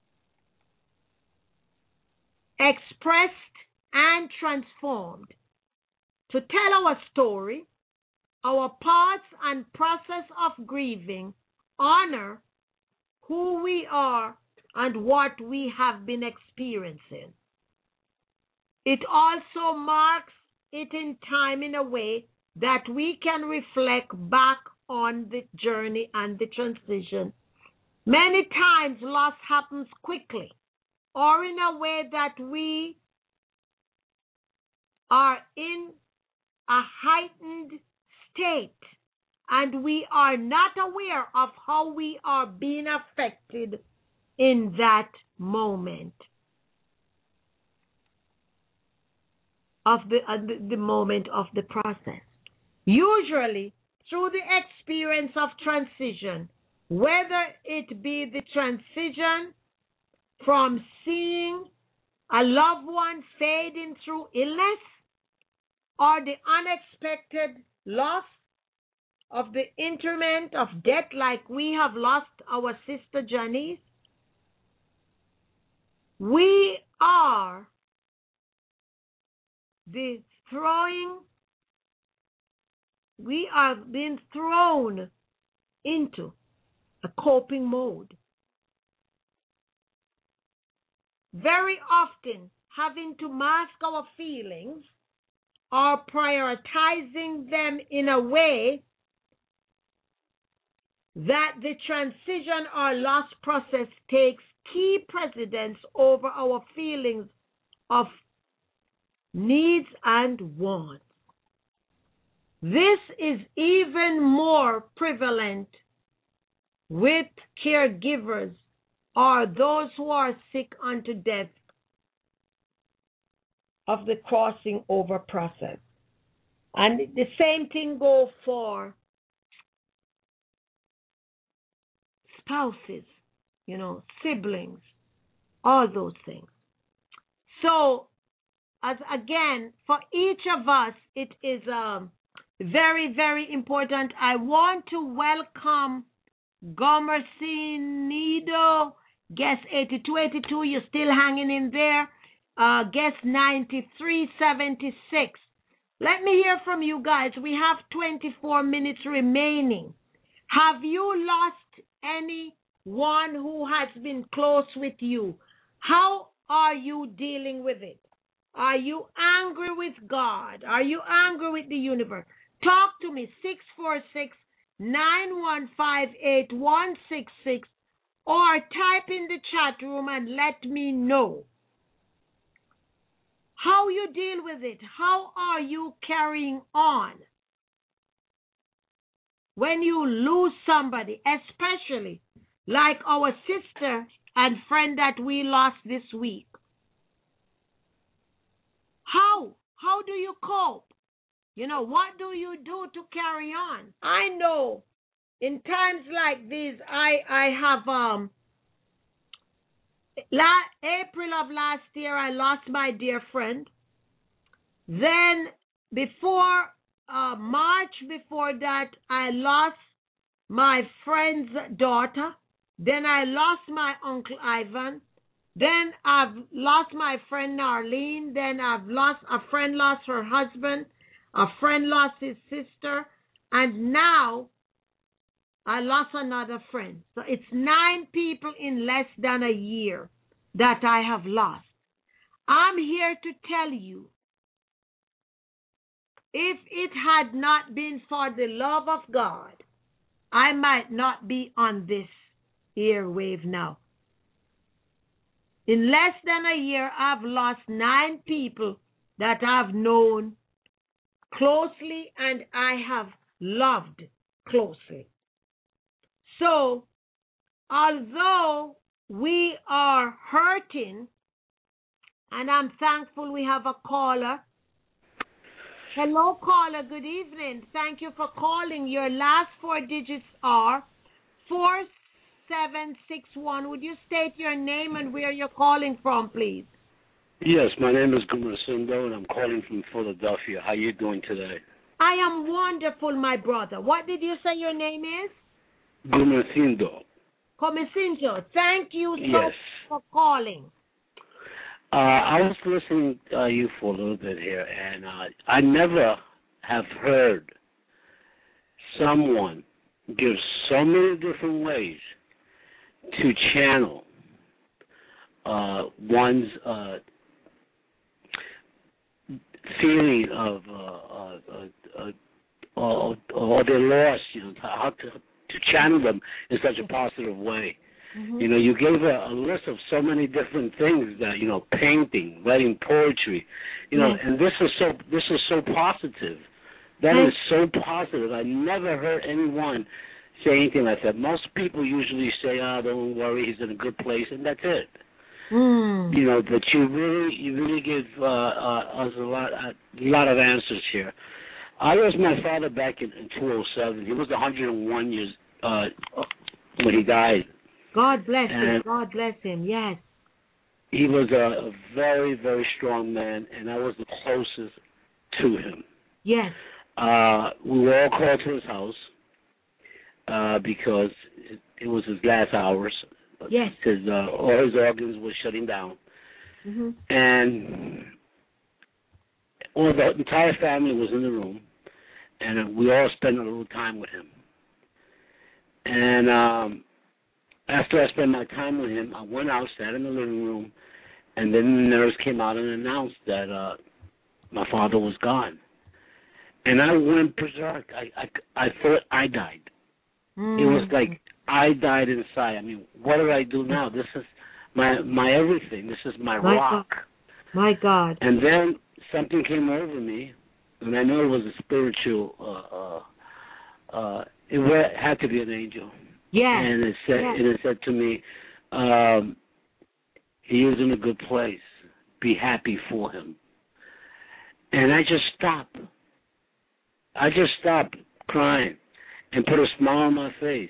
expressed, and transformed. To tell our story, our parts and process of grieving honor who we are and what we have been experiencing. It also marks it in time in a way that we can reflect back on the journey and the transition. Many times loss happens quickly or in a way that we are in a heightened state and we are not aware of how we are being affected in that moment of the, uh, the, the moment of the process. Usually, through the experience of transition, whether it be the transition from seeing a loved one fading through illness or the unexpected loss of the interment of death, like we have lost our sister Janice, we are the throwing, we are being thrown into a coping mode. Very often, having to mask our feelings or prioritizing them in a way that the transition or loss process takes key precedence over our feelings of needs and wants. This is even more prevalent with caregivers or those who are sick unto death of the crossing over process. And the same thing goes for spouses, you know, siblings, all those things. So, as again, for each of us, it is um, very, very important. I want to welcome Gomer Nido, guest eighty-two eighty-two, you're still hanging in there. Uh, guest ninety-three seventy-six. Let me hear from you guys. We have twenty-four minutes remaining. Have you lost anyone who has been close with you? How are you dealing with it? Are you angry with God? Are you angry with the universe? Talk to me, six four six, nine one five, eight one six six, or type in the chat room and let me know how you deal with it. How are you carrying on? when you lose somebody, especially like our sister and friend that we lost this week. How? How do you cope? You know, what do you do to carry on? I know in times like these, I, I have, um, la- April of last year, I lost my dear friend. Then before, uh, March before that, I lost my friend's daughter. Then I lost my Uncle Ivan. Then I've lost my friend Narlene. Then I've lost, a friend lost her husband. A friend lost his sister. And now I lost another friend. So it's nine people in less than a year that I have lost. I'm here to tell you, if it had not been for the love of God, I might not be on this airwave now. In less than a year, I've lost nine people that I've known closely and I have loved closely. So, although we are hurting, and I'm thankful we have a caller. Hello, caller. Good evening. Thank you for calling. Your last four digits are four seven six one. Would you state your name and where you're calling from, please? Yes, my name is Gumersindo, and I'm calling from Philadelphia. How are you doing today? I am wonderful, my brother. What did you say your name is? Gumersindo. Comisindo. Thank you so Yes. much for calling. Uh, I was listening to uh, you for a little bit here, and uh, I never have heard someone give so many different ways to channel uh, one's uh, feeling of uh, uh, uh, uh, or, or their loss, you know, how to, to channel them in such a positive way. Mm-hmm. You know, you gave a, a list of so many different things that, you know, painting, writing poetry, you know, Yes. and this is so this is so positive. That Yes. is so positive. I never heard anyone say anything like that. Most people usually say, "Ah, oh, don't worry, he's in a good place," and that's it. Mm. You know, but you really you really give uh, uh, us a lot a lot of answers here. I lost my father back in, in two thousand seven. He was one hundred one years uh, when he died. God bless and him. God bless him. Yes. He was a, a very, very strong man, and I was the closest to him. Yes. Uh, we were all called to his house uh, because it, it was his last hours. Yes. His, uh, all his organs were shutting down. Mm-hmm. And all the entire family was in the room, and we all spent a little time with him. And um, after I spent my time with him, I went out, sat in the living room, and then the nurse came out and announced that uh, my father was gone. And I went berserk. I, I, I thought I died. Mm. It was like I died inside. I mean, what do I do now? This is my my everything. This is my, My rock. God. My God. And then something came over me, and I know it was a spiritual. Uh, uh, uh, it had to be an angel. Yes. And it said, Yes. and it said to me, um, "He is in a good place. Be happy for him." And I just stopped. I just stopped crying and put a smile on my face.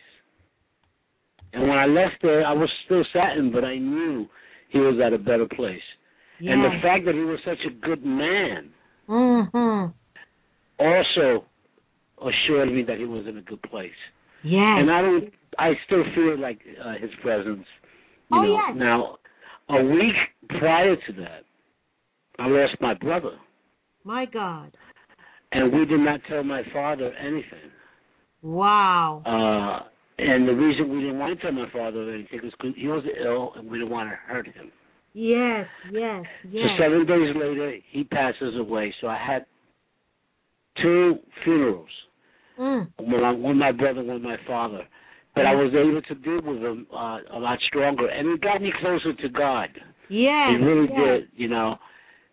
And when I left there, I was still saddened, but I knew he was at a better place. Yes. And the fact that he was such a good man mm-hmm. also assured me that he was in a good place. Yes. And I don't. I still feel like uh, his presence. You oh, know. yes. Now, a week prior to that, I lost my brother. My God. And we did not tell my father anything. Wow. Uh, and the reason we didn't want to tell my father anything was because he was ill and we didn't want to hurt him. Yes, yes, yes. So seven days later, he passes away. So I had two funerals. Mm. One, one my brother, one my father. But I was able to deal with him uh, a lot stronger. And it got me closer to God. Yes. It really yes. did, you know.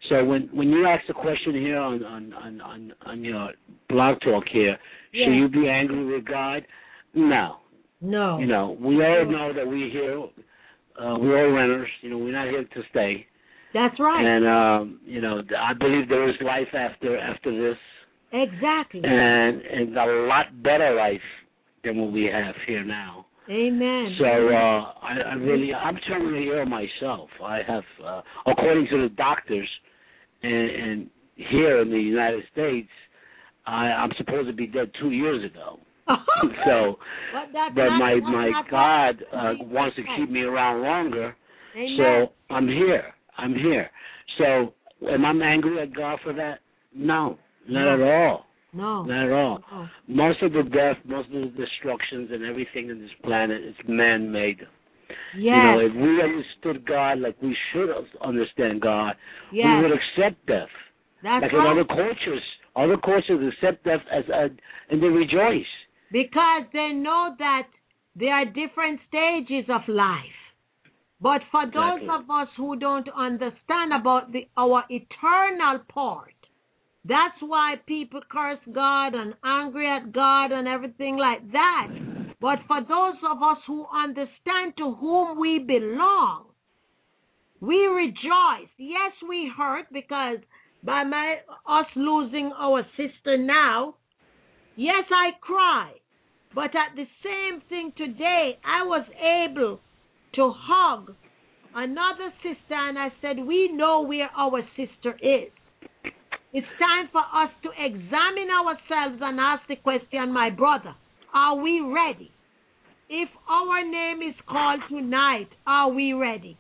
So when when you ask the question here on on on on, on your blog talk here, Yeah. should you be angry with God? No. No. You know, we all know that we're here. Uh, we're all renters. You know, we're not here to stay. That's right. And um, you know, I believe there is life after after this. Exactly. And and a lot better life than what we have here now. Amen. So uh, I, I really, I'm terminally ill myself. I have, uh, according to the doctors, and, and here in the United States, I, I'm supposed to be dead two years ago. so, but that's but not, my that's my not God uh, wants to keep me around longer. Amen. So I'm here. I'm here. So am I angry at God for that? No, not No. at all. No. Not at all. No. Most of the death, most of the destructions and everything in this planet is man-made. Yes. You know, if we understood God like we should understand God, yes. we would accept death. That's like right. in other cultures, other cultures accept death as a, and they rejoice. Because they know that there are different stages of life. But for those Exactly. of us who don't understand about the our eternal part, that's why people curse God and angry at God and everything like that. But for those of us who understand to whom we belong, we rejoice. Yes, we hurt because by my us losing our sister now, yes, I cry. But at the same thing today, I was able to hug another sister and I said, we know where our sister is. It's time for us to examine ourselves and ask the question, my brother, are we ready? If our name is called tonight, are we ready?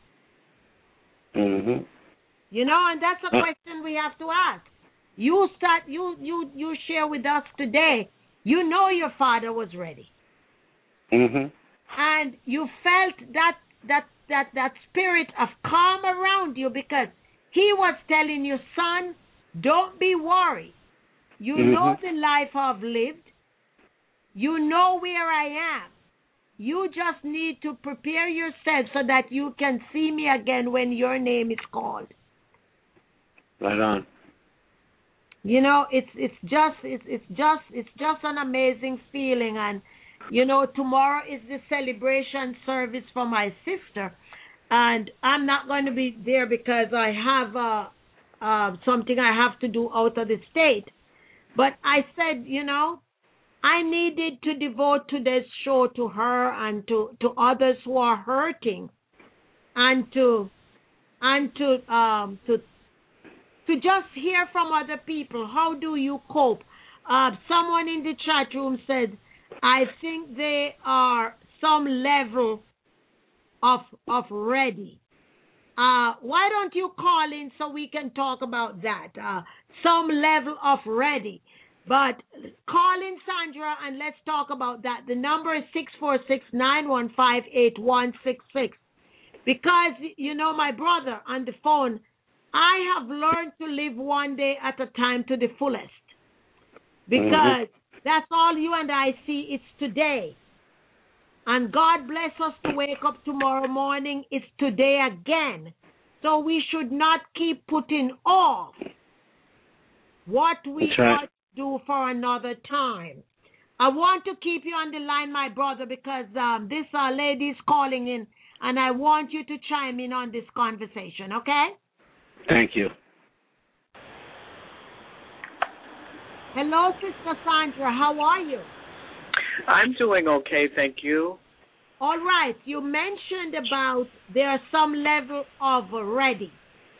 Mm-hmm. You know, and that's a question we have to ask. You start, you you you share with us today. You know your father was ready, mm-hmm. and you felt that that that that spirit of calm around you because he was telling you, son, don't be worried. You mm-hmm. know the life I've lived. You know where I am. You just need to prepare yourself so that you can see me again when your name is called. Right on. You know, it's it's just it's it's just it's just an amazing feeling, and you know, tomorrow is the celebration service for my sister, and I'm not going to be there because I have uh, uh, something I have to do out of the state. But I said, you know, I needed to devote today's show to her and to, to others who are hurting, and to and to um to. To just hear from other people, how do you cope? Uh, someone in the chat room said, I think they are some level of of ready. Uh, why don't you call in so we can talk about that? Uh, some level of ready. But call in, Sandra, and let's talk about that. The number is six four six, nine one five, eight one six six. Because, you know, my brother on the phone, I have learned to live one day at a time to the fullest. Because mm-hmm. that's all you and I see. It's today. And God bless us to wake up tomorrow morning. It's today again. So we should not keep putting off what we that's right. ought to do for another time. I want to keep you on the line, my brother, because um, this uh, lady is calling in, and I want you to chime in on this conversation, okay? Thank you. Hello, Sister Sandra. How are you? I'm doing okay, thank you. All right. You mentioned about there's some level of ready.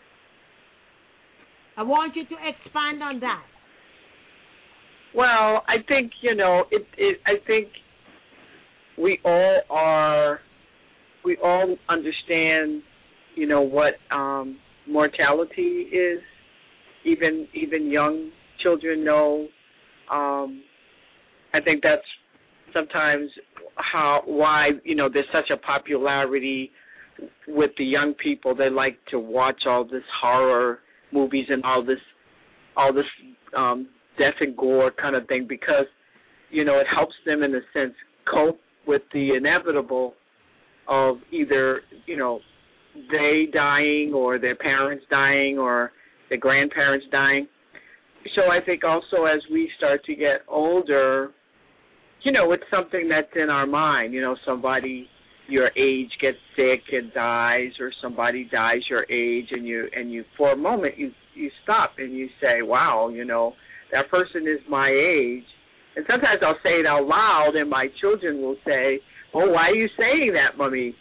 I want you to expand on that. Well, I think, you know, it, it I think we all are, we all understand, you know, what um, mortality is. Even even young children know. Um, I think that's sometimes how why you know there's such a popularity with the young people. They like to watch all this horror movies and all this all this um, death and gore kind of thing because you know it helps them in a sense cope with the inevitable of either you know they dying or their parents dying or the grandparents dying. So I think also as we start to get older, you know, it's something that's in our mind. You know, somebody your age gets sick and dies, or somebody dies your age, and you and you for a moment you you stop and you say, wow, you know, that person is my age. And sometimes I'll say it out loud, and my children will say, oh, why are you saying that, Mommy?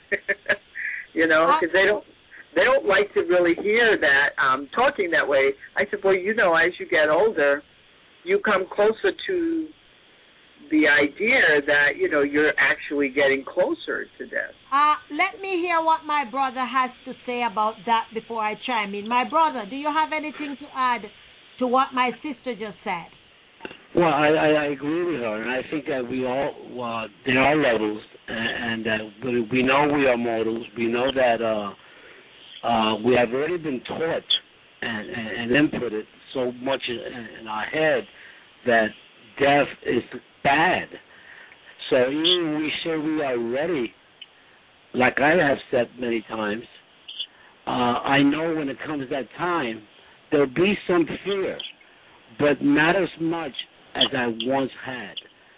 You know, because they don't they don't like to really hear that um, talking that way. I said, well, you know, as you get older, you come closer to the idea that, you know, you're actually getting closer to death. Uh, let me hear what my brother has to say about that before I chime in. My brother, do you have anything to add to what my sister just said? Well, I, I, I agree with her, and I think that we all, uh, there are levels, and, and uh, we, we know we are mortals. We know that uh, uh, we have already been taught and, and, and inputted so much in, in our head that death is bad. So even when we say we are ready, like I have said many times, uh, I know when it comes that time, there'll be some fear, but not as much as I once had,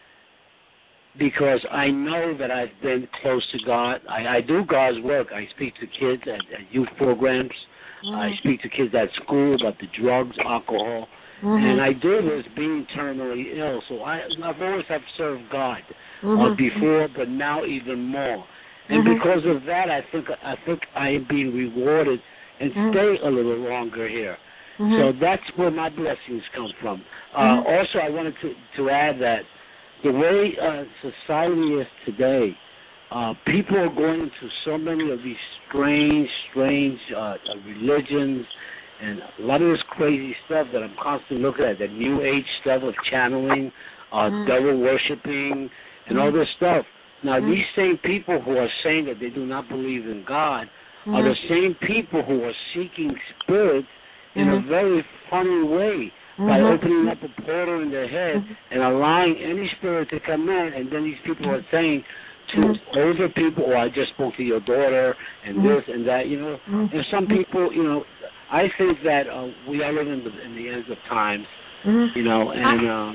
because I know that I've been close to God. I, I do God's work. I speak to kids at, at youth programs. Mm-hmm. I speak to kids at school about the drugs, alcohol. Mm-hmm. And I do this being terminally ill, so I, I've always have served God mm-hmm. uh, before, but now even more. And mm-hmm. because of that, I think I think I am being rewarded and mm-hmm. stay a little longer here. Mm-hmm. So that's where my blessings come from. Uh, mm-hmm. Also, I wanted to, to add that the way uh, society is today, uh, people are going into so many of these strange, strange uh, religions, and a lot of this crazy stuff that I'm constantly looking at, the new age stuff of channeling, uh, mm-hmm. devil worshiping, and mm-hmm. all this stuff. Now, mm-hmm. these same people who are saying that they do not believe in God mm-hmm. are the same people who are seeking spirits in mm-hmm. a very funny way mm-hmm. by opening up a portal in their head mm-hmm. and allowing any spirit to come in. And then these people are saying to mm-hmm. older people, oh, I just spoke to your daughter and mm-hmm. this and that, you know. Mm-hmm. And some people, you know, I think that uh, we are living in the, in the ends of times, mm-hmm. you know, and uh,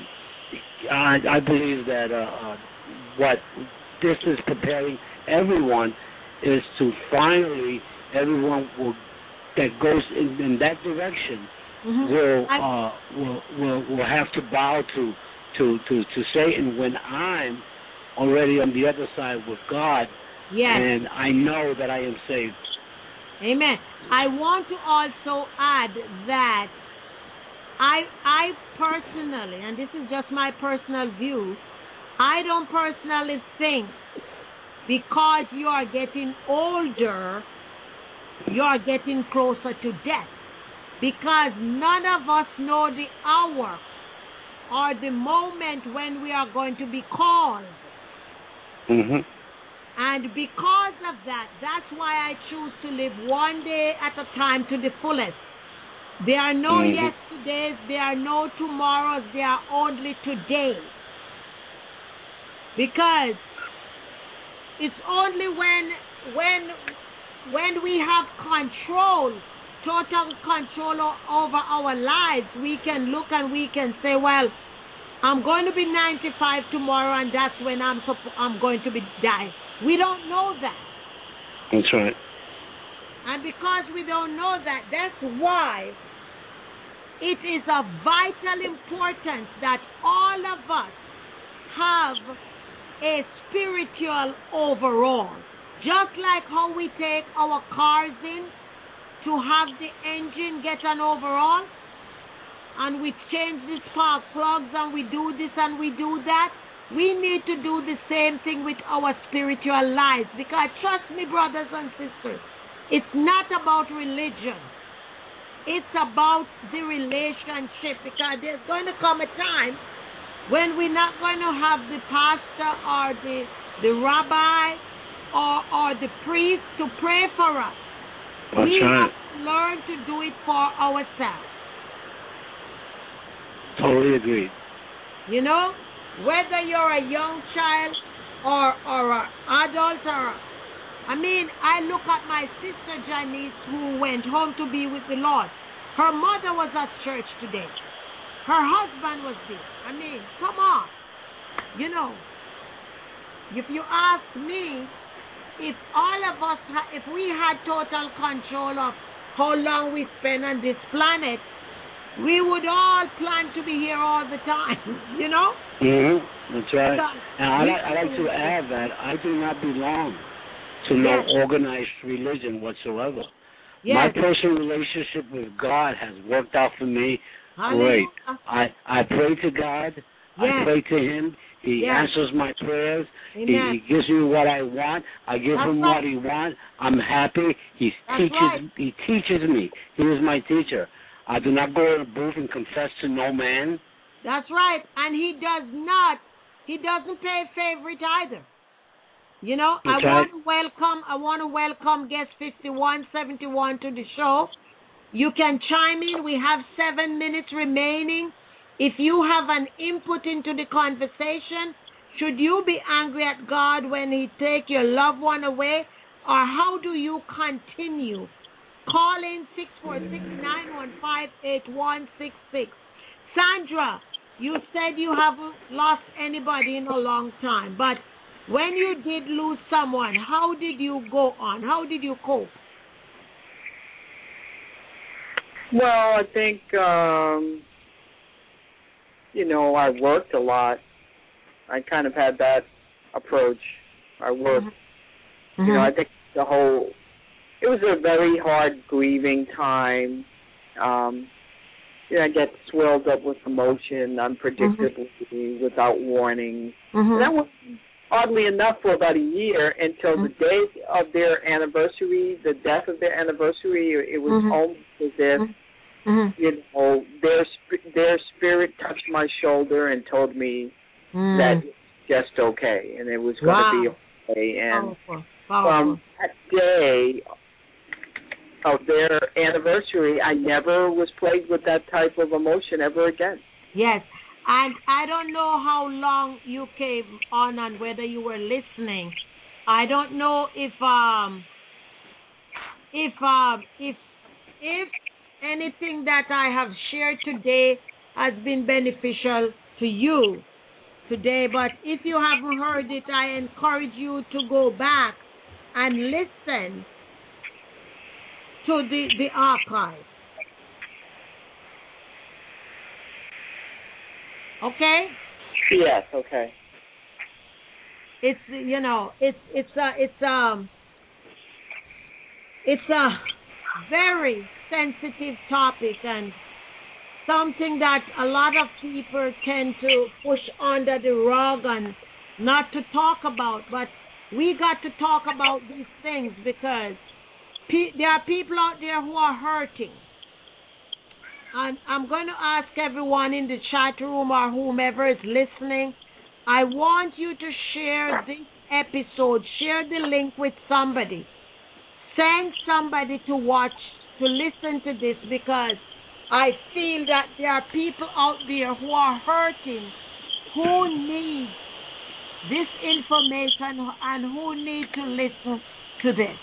I, I believe that uh, uh, what this is preparing everyone is to finally everyone will that goes in, in that direction mm-hmm. will, uh, will will will have to bow to to to to Satan when I'm already on the other side with God, yes. and I know that I am saved. Amen. I want to also add that I I personally, and this is just my personal view, I don't personally think because you are getting older, you are getting closer to death. Because none of us know the hour or the moment when we are going to be called. Mm-hmm. And because of that, that's why I choose to live one day at a time to the fullest. There are no mm-hmm. yesterdays, there are no tomorrows, there are only today. Because it's only when when when we have control, total control over our lives, we can look and we can say, well, I'm going to be ninety-five tomorrow, and that's when I'm I'm going to be dying. We don't know that. That's right. And because we don't know that, that's why it is of vital importance that all of us have a spiritual overall. Just like how we take our cars in to have the engine get an overall, and we change the spark plugs and we do this and we do that, we need to do the same thing with our spiritual lives. Because trust me, brothers and sisters, it's not about religion. It's about the relationship. Because there's going to come a time when we're not going to have the pastor or the, the rabbi or, or the priest to pray for us. That's we right. have to learn to do it for ourselves. Totally agreed. You know, whether you're a young child or or an adult or, I mean, I look at my sister Janice who went home to be with the Lord. Her mother was at church today. Her husband was there. I mean, come on. You know, if you ask me, if all of us, ha- if we had total control of how long we spend on this planet, we would all plan to be here all the time, you know? Mm-hmm. That's right. So, and I like, I like to add that I do not belong to no yes. organized religion whatsoever. Yes. My personal relationship with God has worked out for me Hallelujah. great. I, I pray to God. Yes. I pray to Him. He yes. answers my prayers. He, Amen. he gives me what I want. I give That's Him right. what He wants. I'm happy. He That's teaches. right. He teaches me. He is my teacher. I do not go in a booth and confess to no man. That's right. And He does not. He doesn't play favorite either. You know, That's I right. want to welcome. I want to welcome guest fifty-one seventy-one to the show. You can chime in. We have seven minutes remaining. If you have an input into the conversation, should you be angry at God when He take your loved one away, or how do you continue? Call in six four six, nine one five, eight one six six. Sandra, you said you haven't lost anybody in a long time, but when you did lose someone, how did you go on? How did you cope? Well, I think, um, you know, I worked a lot. I kind of had that approach. I worked. Mm-hmm. You know, I think the whole, it was a very hard grieving time. Um, you know, I get swelled up with emotion unpredictably, mm-hmm. without warning. Mm-hmm. And that was, oddly enough, for about a year until mm-hmm. the day of their anniversary, the death of their anniversary. It was mm-hmm. almost as if, mm-hmm. you know, their their spirit touched my shoulder and told me mm. that it's just okay, and it was going wow. to be okay. And Powerful. Powerful. from that day of their anniversary, I never was plagued with that type of emotion ever again. Yes. And I don't know how long you came on and whether you were listening. I don't know if um if um if if anything that I have shared today has been beneficial to you today, but if you haven't heard it, I encourage you to go back and listen to the, the archive. Okay? Yes, okay. It's, you know, it's it's a it's um it's a very sensitive topic and something that a lot of people tend to push under the rug and not to talk about, but we got to talk about these things because pe- there are people out there who are hurting. And I'm going to ask everyone in the chat room or whomever is listening, I want you to share this episode. Share the link with somebody. Send somebody to watch, to listen to this, because I feel that there are people out there who are hurting, who need this information and who need to listen to this.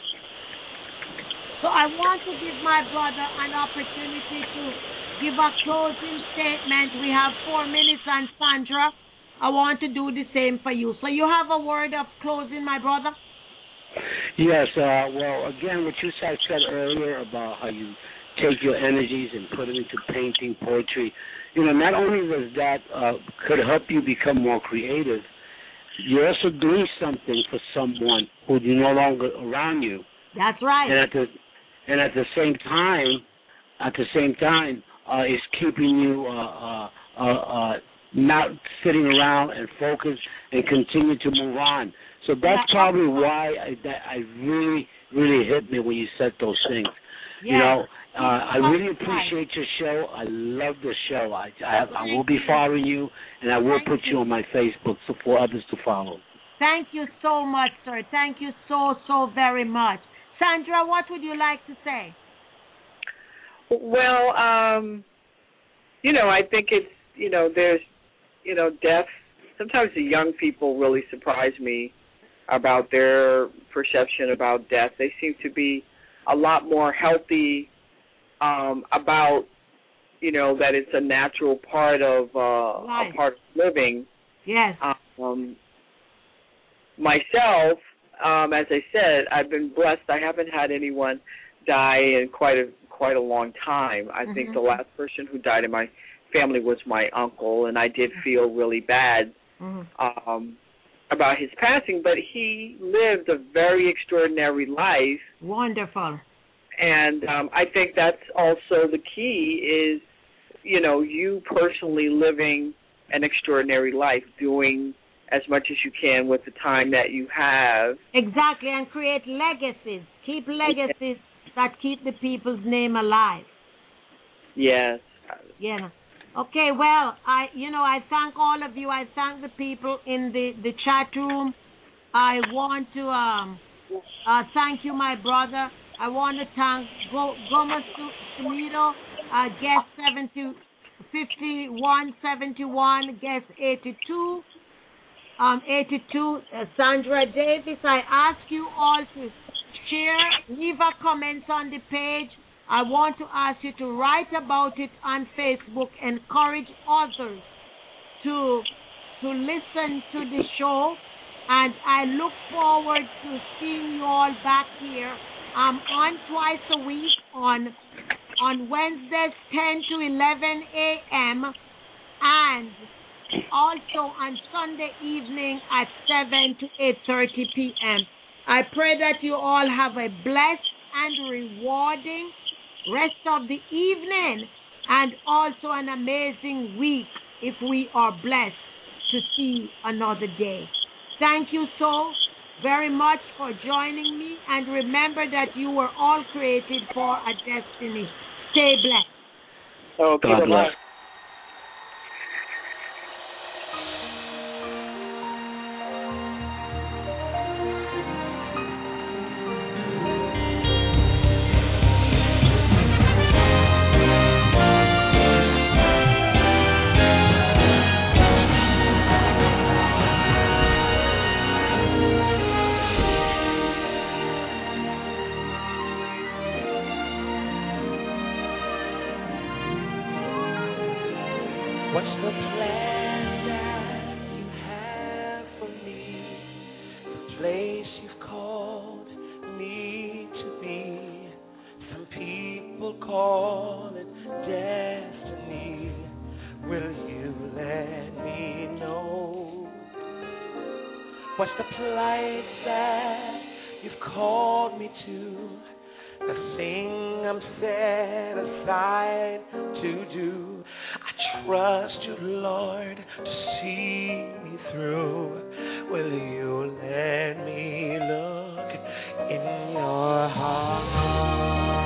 So I want to give my brother an opportunity to give a closing statement. We have four minutes, and Sandra, I want to do the same for you. So you have a word of closing, my brother? Yes. Uh, well, again, what you said earlier about how you take your energies and put them into painting, poetry, you know, not only does that uh, could help you become more creative, you're also doing something for someone who's no longer around you. That's right. And at the and at the same time, at the same time, uh, it's keeping you uh, uh, uh, uh, not sitting around and focused and continue to move on. So that's yeah. probably why I, that I really, really hit me when you said those things. Yeah. You know, uh, I really appreciate your show. I love the show. I, I, I will be following you, and I will put you on my Facebook so for others to follow. Thank you so much, sir. Thank you so, so very much. Sandra, what would you like to say? Well, um, you know, I think it's, you know, there's, you know, death. Sometimes the young people really surprise me about their perception about death. They seem to be a lot more healthy um, about, you know, that it's a natural part of uh, a part of living. Yes. Um, myself, um, as I said, I've been blessed. I haven't had anyone die in quite a quite a long time. I mm-hmm. think the last person who died in my family was my uncle, and I did feel really bad mm-hmm. um, about his passing. But he lived a very extraordinary life. Wonderful. And um, I think that's also the key is, you know, you personally living an extraordinary life, doing as much as you can with the time that you have. Exactly, and create legacies. Keep legacies that keep the people's name alive. Yes. Yeah. Okay, well, I, you know, I thank all of you. I thank the people in the, the chat room. I want to um, uh, thank you, my brother. I want to thank Go- Gomez Sumido, uh, guest seventy, fifty-one seventy-one, guest eighty-two, um, eighty-two, uh, Sandra Davis. I ask you all to share, leave a comment on the page. I want to ask you to write about it on Facebook. Encourage others to to listen to the show, and I look forward to seeing you all back here. I'm on twice a week on on Wednesdays ten to eleven a.m. and also on Sunday evening at seven to eight thirty p.m. I pray that you all have a blessed and rewarding rest of the evening and also an amazing week if we are blessed to see another day. Thank you so very much for joining me, and remember that you were all created for a destiny. Stay blessed. Okay, God bless. What's the place that you've called me to? The thing I'm set aside to do. I trust you, Lord, to see me through. Will you let me look in your heart?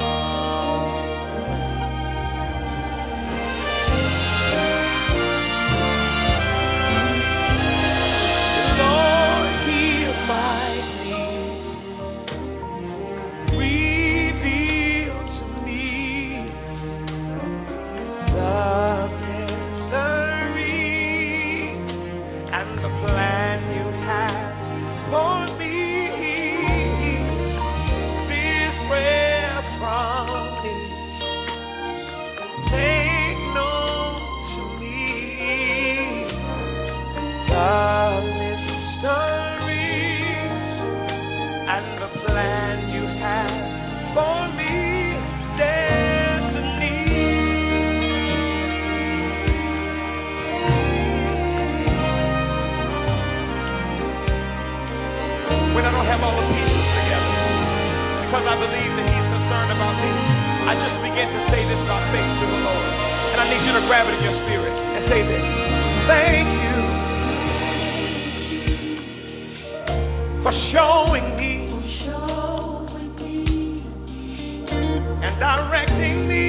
Because I believe that he's concerned about me, I just begin to say this by faith to the Lord. And I need you to grab it in your spirit and say this. Thank you for showing me and directing me